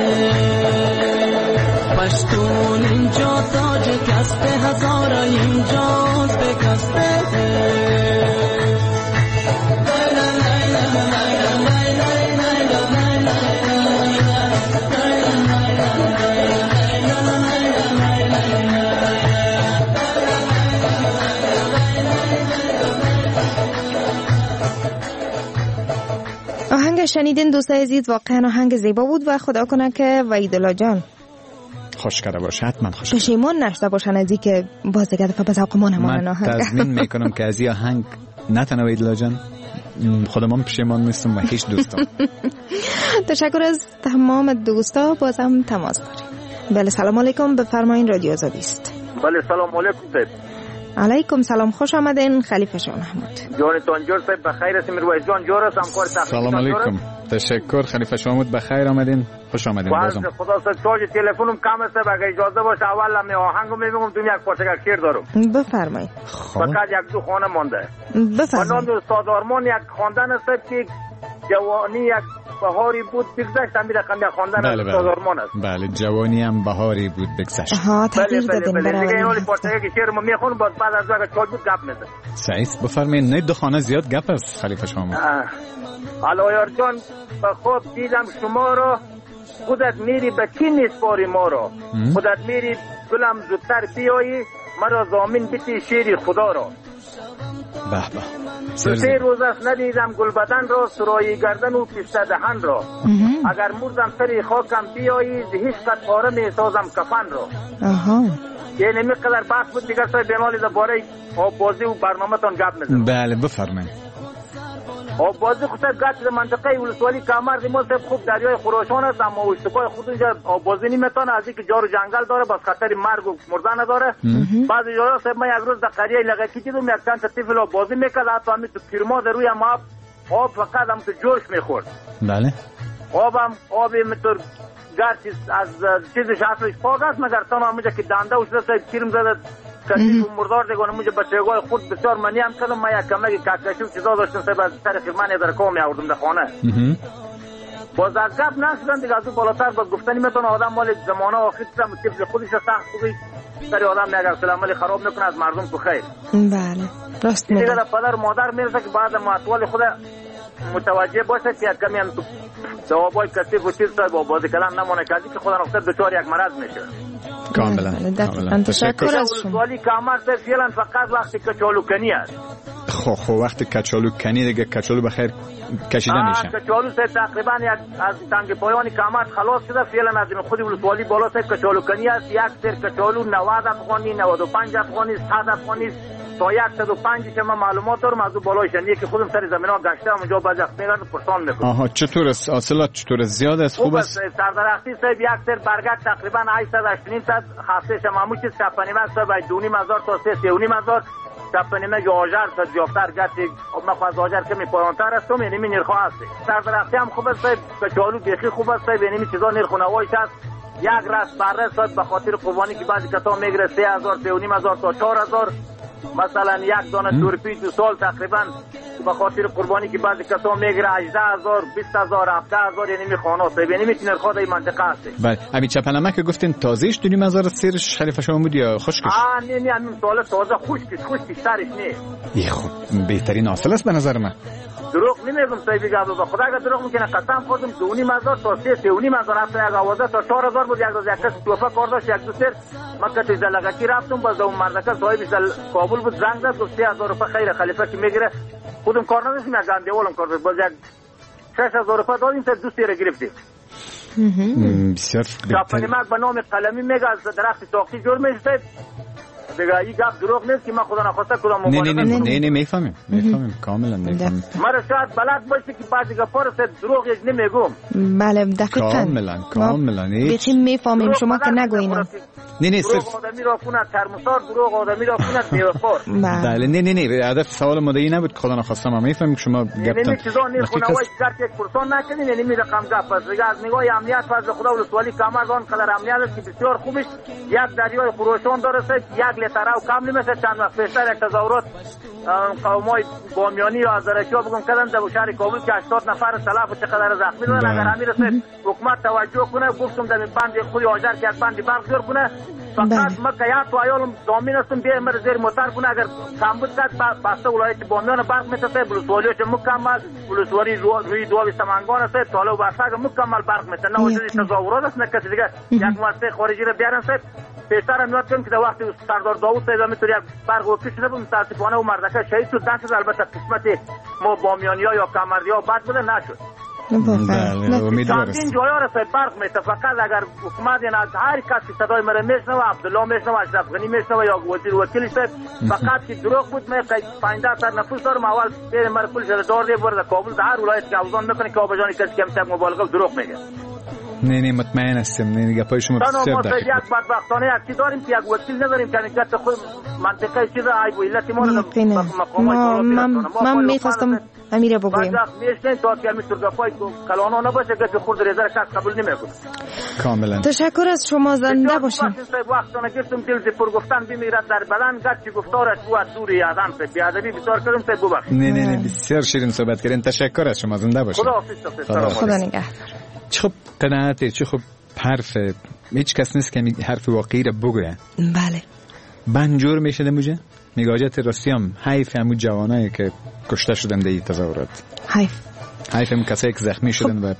پشتون اینجا تاج کسته هزارا اینجاش بکسته. که شنیدین دوستای عزیز واقعا آهنگ زیبا بود و خدا کنه که وحیدالله جان خوش کرده باشه، حتما خوش پشیمون نشده باشن از اینکه باز دیگه دفعه به ذوق ما نمونن آهنگ. من تضمین میکنم که از این آهنگ نه تنها وحیدالله جان خودم پشیمان نیستم و هیچ دوستم. تشکر از تمام دوستا، بازم تماس داریم. بله سلام علیکم، بفرمایین رادیو آزادی است. بله سلام علیکم صاحب. علیکم سلام، خوش آمدین خلیفه شاه محمود. جانتان جور صاحب بخیر هستیم. رویز جان جور است، همکار تحقیق. سلام علیکم، تشکر خلیفه شاه محمود، بخیر آمدین، خوش آمدین. بازم خدا صاحب چارج تلفنم کم است، اگه اجازه باشه اول می آهنگو میگم تو یک پارچه شعر دارم. بفرمایید. فقط یک دو خانه مانده. بفرمایید. نام استاد آرمان یک خواندن است که جوانی یک بهاری بود بگذشت، همین رقم یک خواندن بله استاد آرمان است. بله جوانی هم بهاری بود بگذشت. ها تغییر دادیم برای دیگه اینولی پارچه که شعر ما میخونم بعد بعد از وقت چارج بود گپ میزنم. صحیح بفرمایید. نه دو خانه زیاد گپ است خلیفه شاه محمود. علایار جان به خواب دیدم شما را، خودت میری به چی میسپاری ما را، خودت میری گلم زودتر بیایی، مرا ضامن بیتی شیر خدا را. به به سه روز است ندیدم گل بدن را، سرایی گردن و پسته دهن را. اگر مردم سری خاکم بیایی، ز هیچ قد پاره می سازم کفن را. آها یعنی میقدر بحث بود دیگر صاحب بنالی درباره آب بازی و برنامه تان گپ میزنم. بله بفرمایید. آب بازی خود گات منطقه ولسوالی کامرد ما صاحب خوب دریای خراسان است، اما اشتباه خود اینجا آب بازی نمیتونه، از اینکه جار و جنگل داره، بس خطر مرگ و مردن نداره. بعضی جاها صاحب ما یک روز در قریه لگکی دیدم یک چند تا طفل آب بازی میکرد، حتی همین تو پیرما در روی ما آب فقط هم تو جوش میخورد. بله آبم آبی متر گرچه از چیزش اصلش پاک است، مگر تنها همونجا که دنده و شده صاحب پیرم زده کسی مردار دیگه اونجا بچه‌های خود بسیار منی هم کردم. من یک کمکی کاکشو چیزا داشتم صاحب از سر خیرمن در کوم می‌آوردم در خانه. باز از گپ نشدن دیگه، از اون بالاتر باز گفتنی میتونه آدم مال زمانه آخر سم طفل خودش سخت خوبی سری آدم نگه سلام علی خراب نکنه از مردم تو خیر. بله راست میگه. دیگه پدر مادر میرسه که بعد ماتوال خود متوجه باشه که کمی هم تو جوابای کثیف و چیز صاحب بازی کلام نمونه کردی که خدا نقطه دچار یک مرض میشه. کاملا کاملا تشکر از شما. سوالی کامر فعلا فقط وقتی کچالو کنی است. خب خب وقتی کچالو کنی دیگه کچالو بخیر کشیده میشه. کچالو سه تقریبا یک از تنگ پایانی کامر خلاص شده، فعلا از این خودی ولسوالی بالا سه کچالو کنی است. یک سر کچالو نود افغانی، نود و پنج افغانی، صد افغانی تا صد و پنج که من معلومات دارم از بالای شنیه که خودم سر زمین ها گشتم اونجا بعضی وقت میرم پرسان میکنم. آها چطور است حاصلات چطور است؟ زیاد است خوب است؟ سردرختی صاحب یک سر برگشت تقریبا هشتصد هشتصد خاصش معمول چیز چپنیمه صاحب دو نیم هزار تا سه سه و نیم هزار چپنیمه آجر تا جافتر گشت ما خواست آجر که می پرانتر است و یعنی می نرخ است. سردرختی هم خوب است صاحب، کچالو بیخی خوب است صاحب، یعنی چیزا نرخ نوایش است. یک راست بره صاحب به خاطر قربانی که بعضی کسا میگیره سه هزار سه و نیم هزار تا چهار هزار. مثلا یک دانه تورپی دو سال تقریبا به خاطر قربانی که بعضی کسا میگیره هجده هزار بیست هزار هفده هزار، یعنی میخوانه است، یعنی میتونه خود این منطقه است. بله همین چپنمه که گفتین تازهش دو نیم هزار سیرش خلیفه شما بود یا خشکش؟ آه نه نه همین سال تازه خشکش خشکش سرش نه. ای خب بهترین حاصل است به نظر من. دروغ نمیگم صاحب گابو به خدا اگه دروغ میکنه قسم خودم دو نیم هزار تا سه سه و نیم هزار حتی یک آوازه تا چهار هزار بود. یک روز یک کس توفه کار داشت یک دو سر من که زلگکی رفتم باز اون مردکه صاحبش در کابل بود زنگ زد گفت سه هزار روپیه خیر خلیفه که میگیره. خودم کار نداشتم یک گنده‌ولم کار داشت باز یک شش هزار روپیه دادیم تا دو سر گرفتیم. بسیار بهتر. من به نام قلمی میگه از درخت ساقی جور میشه دیگه این گپ دروغ نیست که من خدا نخواسته کدام مبالغه نه نه نه نه میفهمم میفهمم کاملا میفهمم. مرا شاید بلد باشه که بعضی گپا رو دروغ نمیگم. بله دقیقاً کاملا کاملا بیخی میفهمیم شما که نگوین. نه نه صرف دروغ آدمی را کنه ترمسار، دروغ آدمی را کنه بیوفار. بله نه نه نه هدف سوال مدعی نبود خدا نخواسته من میفهمم که شما گفتن نه چیزا نه خونه وای کار یک پرسون نکنین یعنی می رقم گپ از دیگه از نگاه امنیت فاز خدا ولسوالی کامران قدر امنیت است که بسیار خوبش یک دریای خراسان داره یک لیتر او کامل مثل چند وقت پیشتر یک تظاهرات قومای بامیانی یا آذربایجانی بگم کردن در شهر کابل که هشتاد نفر تلف و چقدر زخمی شدن. اگر امیر حکومت توجه کنه گفتم در بند خود آجر که یک بند برق جور کنه فقط ما که یا تو ایالم دامین هستم بیا امر زیر موتر کنه اگر کم بود کرد بسته ولایت بامیان برق میتسه ولسوالیش مکمل ولسوالی روی دو سمنگان است طالب برساگ مکمل برق میتسه نه وجود تظاهرات است نه کسی دیگه یک مؤسسه خارجی رو بیارن سه پیشتر میاد کنم که در وقتی سردار داوود صاحب میتونه یک برق و کشیده بود متاسفانه و مردکه شهید شد. دست البته قسمت ما بامیانیا یا کمردیا بد بوده نشد. بله امیدوارم چندین جایا را فرق میته. فقط اگر حکومت یعنی هر کسی صدای مرا میشنوه، عبدالله میشنوه، اشرف غنی میشنوه یا وزیر وکیل است، فقط که دروغ بود می پنجاه تا نفوس دارم اول بیر مرا کل شده دار دی برد کابل در ولایت که اوزان میکنه که آبجانی کسی که میشه مبالغه دروغ میگه. نه نه مطمئن هستم. نه گپای شما بسیار دقیق. یک بدبختانه هستی داریم که یک وکیل نداریم که اینجا خود منطقه چیز عیب و علت ما رو مقام من میخواستم امیر بگویم میشن تا که می سرگفای کلانا نباشه که خود ریزه کس قبول نمیکنه. کاملا تشکر از شما. زنده باشین. وقتانه گفتم دل ز پر گفتن بمیرد در بدن گرچه گفتارش بود دور یادم به بیادبی بسیار کردم ته ببخشید. نه نه نه بسیار شیرین صحبت کردین. تشکر از شما. زنده باشین. خدا حافظ. خدا نگهدار. چه خوب قناعته، چه خوب حرف. هیچ کس نیست که حرف واقعی را بگویه. بله. بنجور میشه دموجه میگاجت راستیم. حیف همون جوانایی که کشته شدن در این تظاهرات. حیف. حیف هم کسایی که زخمی شدن و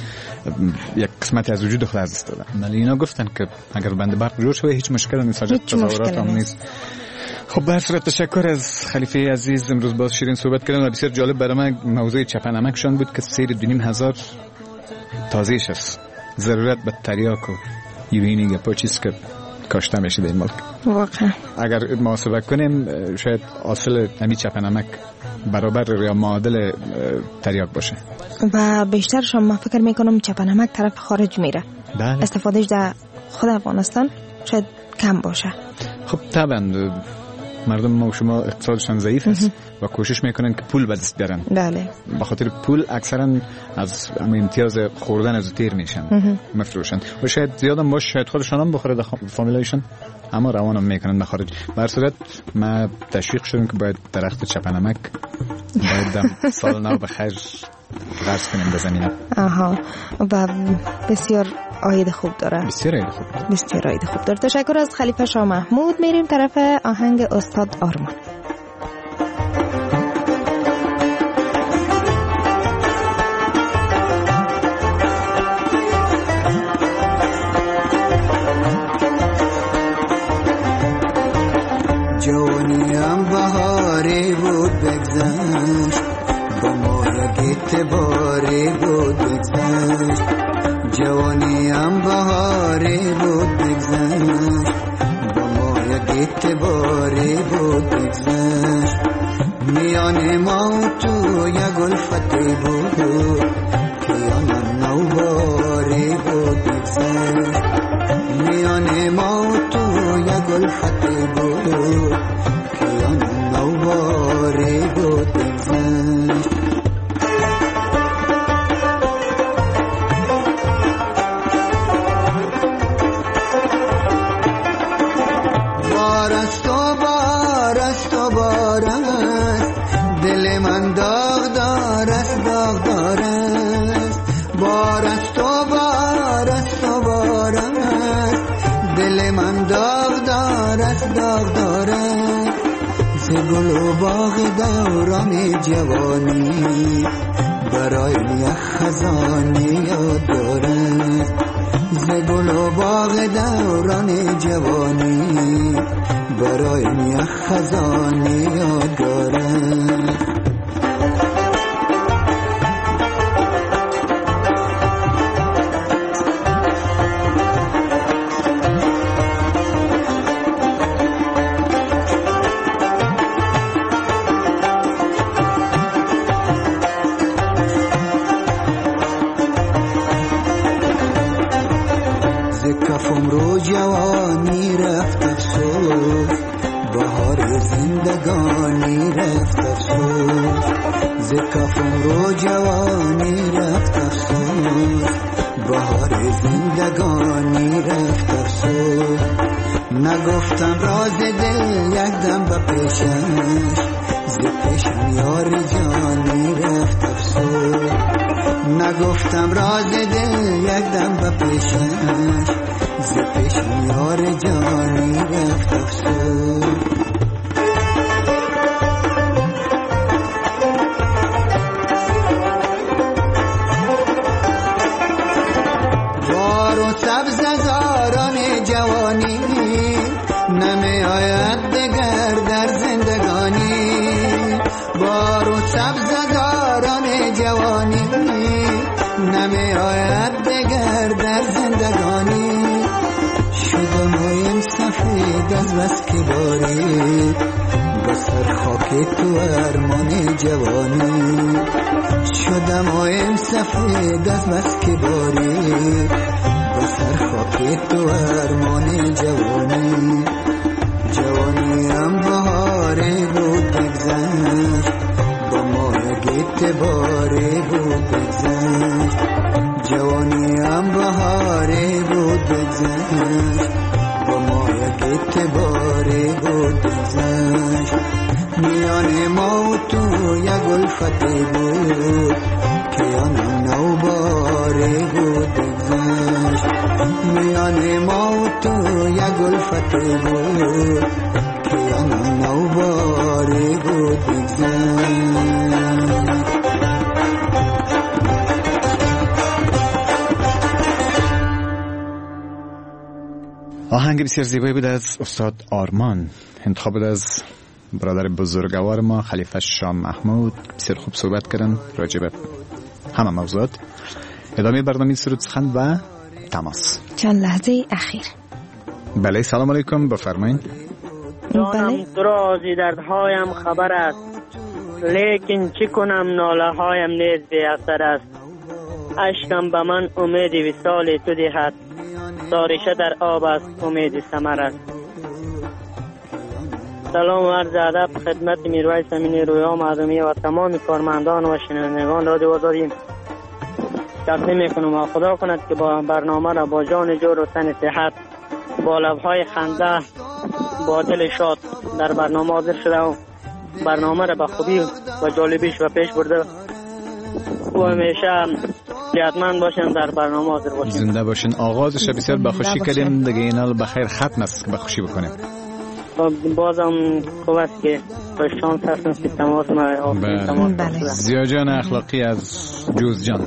یک قسمتی از وجود خود از دست دادن. ولی اینا گفتن که اگر بند برق جور شده هیچ مشکل نیست. تظاهرات هم نیست. خب به هر صورت تشکر از خلیفه عزیز. امروز باز شیرین صحبت کردن و بسیار جالب برای من موضوع چپنمکشان بود که سیر دو نیم هزار تازیش است. ضرورت به تریاک و یوینی گپا چیز که کاشته میشه در این ملک. واقعا اگر محاسبه کنیم شاید حاصل همی چپنمک برابر یا معادل تریاک باشه و بیشترشون من فکر میکنم چپنمک طرف خارج میره. بله. استفادهش در خود افغانستان شاید کم باشه. خب طبعا مردم ما و شما اقتصادشان ضعیف است و کوشش میکنن که پول به دست بیارن. بله. به خاطر پول اکثرا از امتیاز خوردن از تیر میشن مفروشن و شاید زیادم باشه شاید خودشان هم بخوره فامیلایشان اما روانم میکنن به خارج. به هر صورت ما تشویق شدیم که باید درخت چپنمک باید دم سال نو بخیر غرس کنیم بزنیم. آها و بسیار آید خوب داره. بسیار آید خوب داره. بسیار آید خوب داره. تشکر از خلیفه شاه محمود. میریم طرف آهنگ استاد آرمان. جوانیم بهاری بود بگذشت با ما یکیت باری بود بگذشت. جوانیم بهاری بود بگذشت با ما یکیت باری بود بگذشت. میان ما تو یک الفتی بود که آنم نوباری بود بگذشت. میان ما تو یک الفتی بود که آنم نوباری بود بگذشت. بارست و بارست و بارست دل من داغ دارست داغ دارست. بارست و بارست و بارست دل من داغ دارست داغ دارست. ز گل و باغ دوران جوانی برای یک خزانی یاد دارست. ز گل و باغ دوران جوانی برای یک خزانی یاد دارست. کفم رو جوانی رفت افسوس بهار زندگانی رفت افسوس. ز کفم رو جوانی رفت افسوس بهار زندگانی رفت افسوس. نگفتم راز دل یک دم به پیشش ز پیشم یار جانی رفت افسوس. نگفتم راز دل یک دم به پیشش ز پیشم یار جانی رفت افسوس. بار و سبز زاران جوانی نمی آید دگر در زندگانی. بار و سبز زاران جوانی آید دگر در زندگانی شدم مویم سفید از بس که باری بسر خاک تو ارمان جوانی شدم مویم سفید از بس که باری بسر خاک تو ارمان جوانی جوانی هم بهاره بود بگذشت با مارگیت باره بود بگذشت جوانی هم بهاره بود بگذشت با مارگیت باره بود بگذشت میان ما و تو یک الفتی بود که آنم نو باره بود بگذشت میان ما و تو یک الفتی بود که آنم نو باره بود بگذشت. آهنگ بسیار زیبایی بود از استاد آرمان، انتخاب بود از برادر بزرگوار ما خلیفه شاه محمود. بسیار خوب صحبت کردن راجع به همه موضوعات. ادامه برنامه سرود سخن و تماس چند لحظه اخیر. بله سلام علیکم بفرمایید. جانم درازی دردهایم خبر است لیکن چی کنم ناله هایم نیز بی اثر است اشکم به من امید وصال تو دهد سارشه در آب است امید ثمر است. سلام و عرض ادب خدمت میرویس امینی رویا معظمی و تمام کارمندان و شنوندگان رادیو آزادی. تقدیم میکنم و خدا کند که با برنامه را با جان جور و تن صحت با لبهای خنده با دل شاد در برنامه حاضر شده و برنامه را به خوبی و جالبیش و پیش برده و همیشه صحتمند باشین در برنامه حاضر باشین. زنده باشین. آغازش بسیار بخوشی کردیم دیگه اینا بخیر ختم است که بخوشی بکنیم. بازم خوب است که با شانس هستن که تماس ما بله. زیا جان اخلاقی از جوز جان.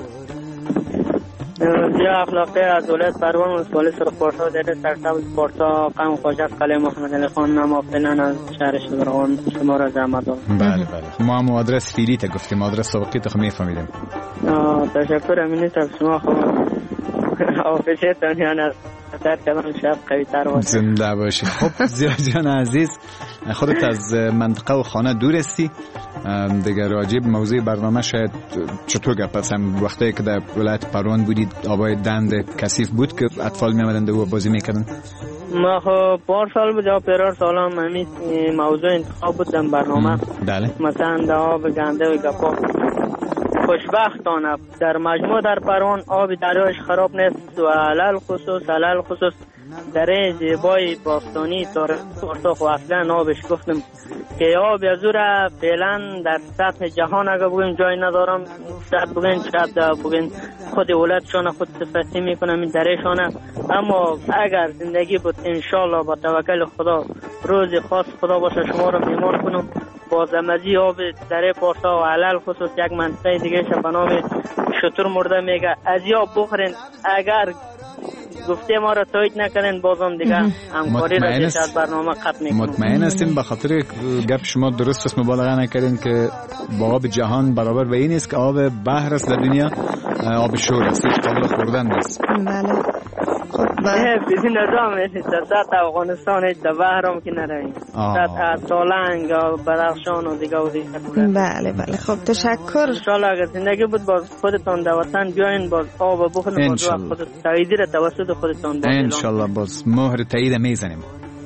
زیا اخلاقی از ولایت پروان ولسوالی سرخپارسا در سرتاب سپارسا قم خواجه قلعه محمد علی خان نام فعلا از شهر شبرغان شما را زحمت داد. بله بله ما هم آدرس فعلی تا گفتیم آدرس سابقی تا میفهمیدیم. تشکر امینی تا شما خوب آفیشتون یان از در کدام شب قوی تر باشه. زنده باشی. خب زیا جان عزیز خودت از منطقه و خانه دور هستی دیگه راجع به موضوع برنامه شاید چطور گپ هستم وقتی که در ولایت پروان بودید آبای دند کثیف بود که اطفال می آمدند و بازی میکردن؟ ما خب پارسال بود یا پیرار سالام همین موضوع انتخاب بودم برنامه بله. مثلا در آب گنده و گپا خوشبختانه در مجموع در پروان آب دریاش خراب نیست و علل خصوص علل خصوص دره زیبای باستانی تارساخ و اصلا آبش گفتم که آب از او را فعلا در سطح جهان اگر بگیم جای ندارم شاید بگیم شاید بگیم خود ولایتشان خود صفتی میکنم این درهشانه اما اگر زندگی بود انشالله با توکل خدا روز خاص خدا باشه شما را میمان کنم بازمزی آب دره پارسا و علل خصوص یک منطقه دیگه به نام شتر مرده میگه از یا بخورین اگر گفته ما را تایید نکنین بازم دیگه همکاری را که شاید برنامه قطع میکنم. مطمئن هستیم به خاطر گپ شما درست است مبالغه نکردین که با آب جهان برابر به این است که آب بحر است در دنیا آب شور است قابل خوردن است. بله خب نه بدین نظام در سطح افغانستان در بحر هم که نرویم سطح سالنگ و بدخشان و دیگه و دیگه. بله بله خب تشکر. انشالله اگر زندگی بود باز خودتان در وطن بیاین باز آب بخورین باز خودت تاییدی را توسط خودتان باز انشالله باز مهر تایید میزنیم.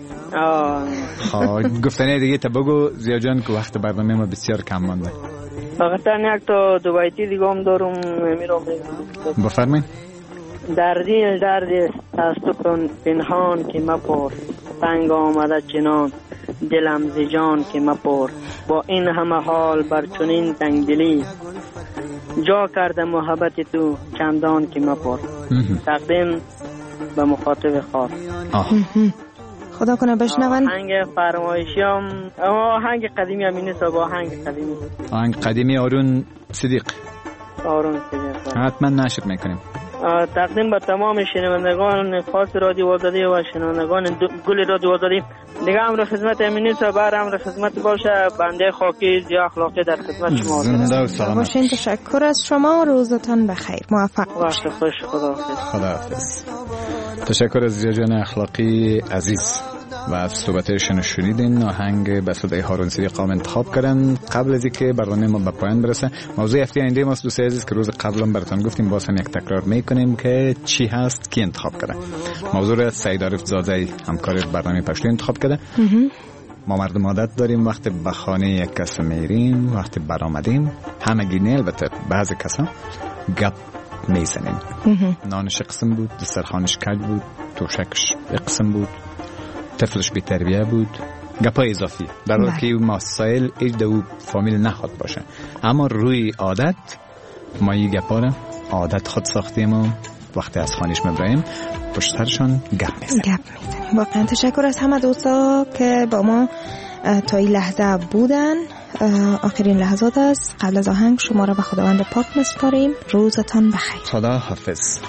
خب گفتنه دیگه تا بگو زیا جان که وقت برنامه ما بسیار کم مانده. فقط یک تا دو بیتی دیگه هم دارم میرم میگم. بفرمایید. دردی دردی از تو پنهان که مپرس تنگ آمده چنان دلم ز جان که مپرس با این همه حال بر چنین تنگدلی جا کرده محبت تو چندان که مپرس. تقدیم به مخاطب خاص. خدا کنه بشنون. آهنگ فرمایشی هم آهنگ قدیمی هم نیست با آهنگ قدیمی آهنگ قدیمی آرون صدیق آرون صدیق حتما نشر میکنیم. تقدیم به تمام شنوندگان خاص رادیو آزادی و شنوندگان گل رادیو آزادی. دیگه امر خدمت امینی تا بر امر خدمت باشه. بنده خاکی زیا اخلاقی در خدمت شما زنده و سلامت باشین. تشکر از شما. روزتان بخیر. موفق باشید. وقت خوش. خداحافظ. خداحافظ. تشکر از زیا جان اخلاقی عزیز و از صحبتشون شنیدین. آهنگ به صدای هارون صدیقام انتخاب کردن. قبل از اینکه برنامه ما به پایان برسه، موضوع هفته آینده ماست دوستای عزیز که روز قبلا براتون گفتیم، باز هم یک تکرار میکنیم که چی هست، کی انتخاب کرده. موضوع را سعید عارف زاده همکار برنامه پشتو انتخاب کرده. ما مردم عادت داریم وقتی به خانه یک کس میریم، وقتی برآمدیم، همگی نه البته بعضی کسا گپ میزنیم. نانش قسم بود، دسترخوانش کج بود، توشکش قسم بود، طفلش بی تربیه بود، گپای اضافی، در حالی که مسائل ایج دو فامیل نخواد باشه، اما روی عادت ما این گپا را عادت خود ساختیم و وقتی از خانش مبرایم پشت سرشان گپ میزنیم. گپ میزنیم. واقعا تشکر از همه دوستا که با ما تا این لحظه بودن. آخرین لحظات است. قبل از آهنگ شما را به خداوند پاک میسپاریم. روزتان بخیر. خدا حافظ.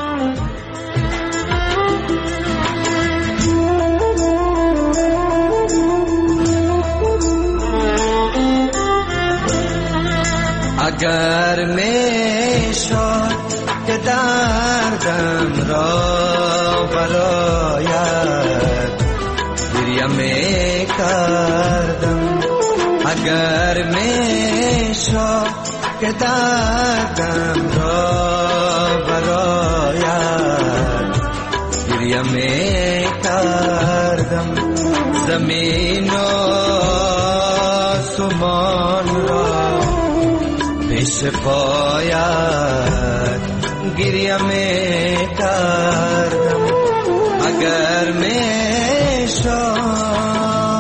اگر میشد که دردم را برایت گریه میکردم، اگر میشد که دردم را برایت گریه میکردم، زمین و سمان را پیش پایت گریه می کردم، اگر می شد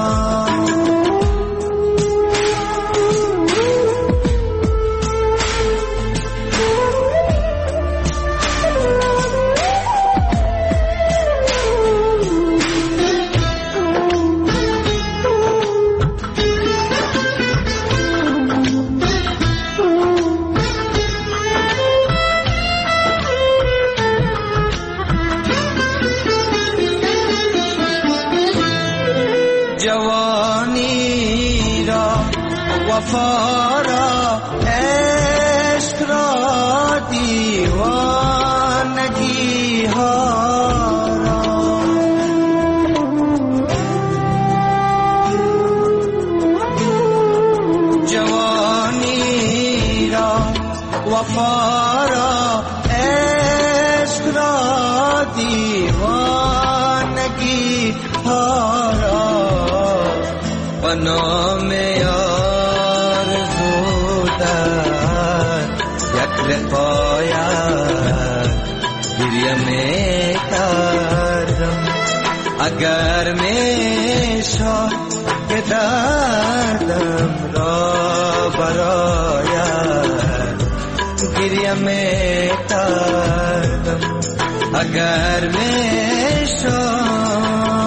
وفا را عشق را دیوانگی ها را جوانی را وفا را عشق را دیوانگی ها را و نام لقایت گریه می کردم، اگر می شد که دردم را برایت گریه می کردم، اگر می شد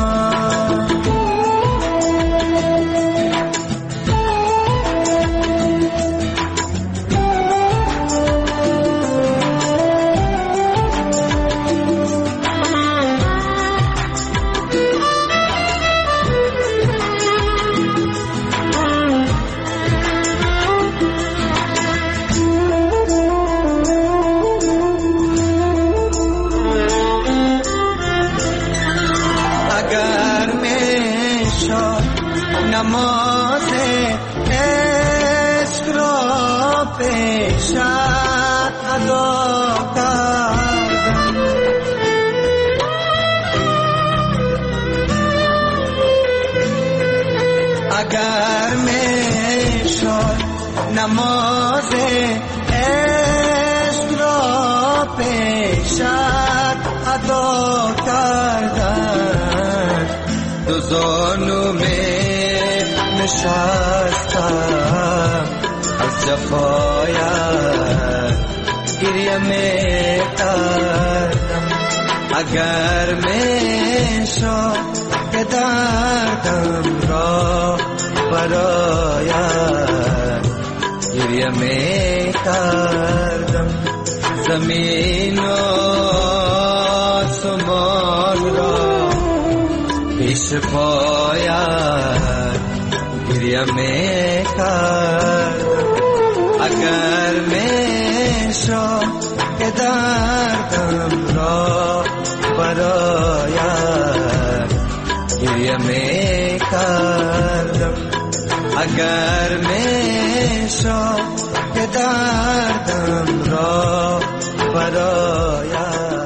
نماز عشق را پیشت ادا کردم، اگر می شد نماز عشق را پیشت ادا کردم، دو زانو می نشستم از جفایت گریه می کردم، اگر می شد که دردم را برایت گریه می کردم، زمین و آسمان را پیش پایت گریه میکردم اگر میشد که دردم را برایت گریه میکردم اگر میشد که دردم را برایت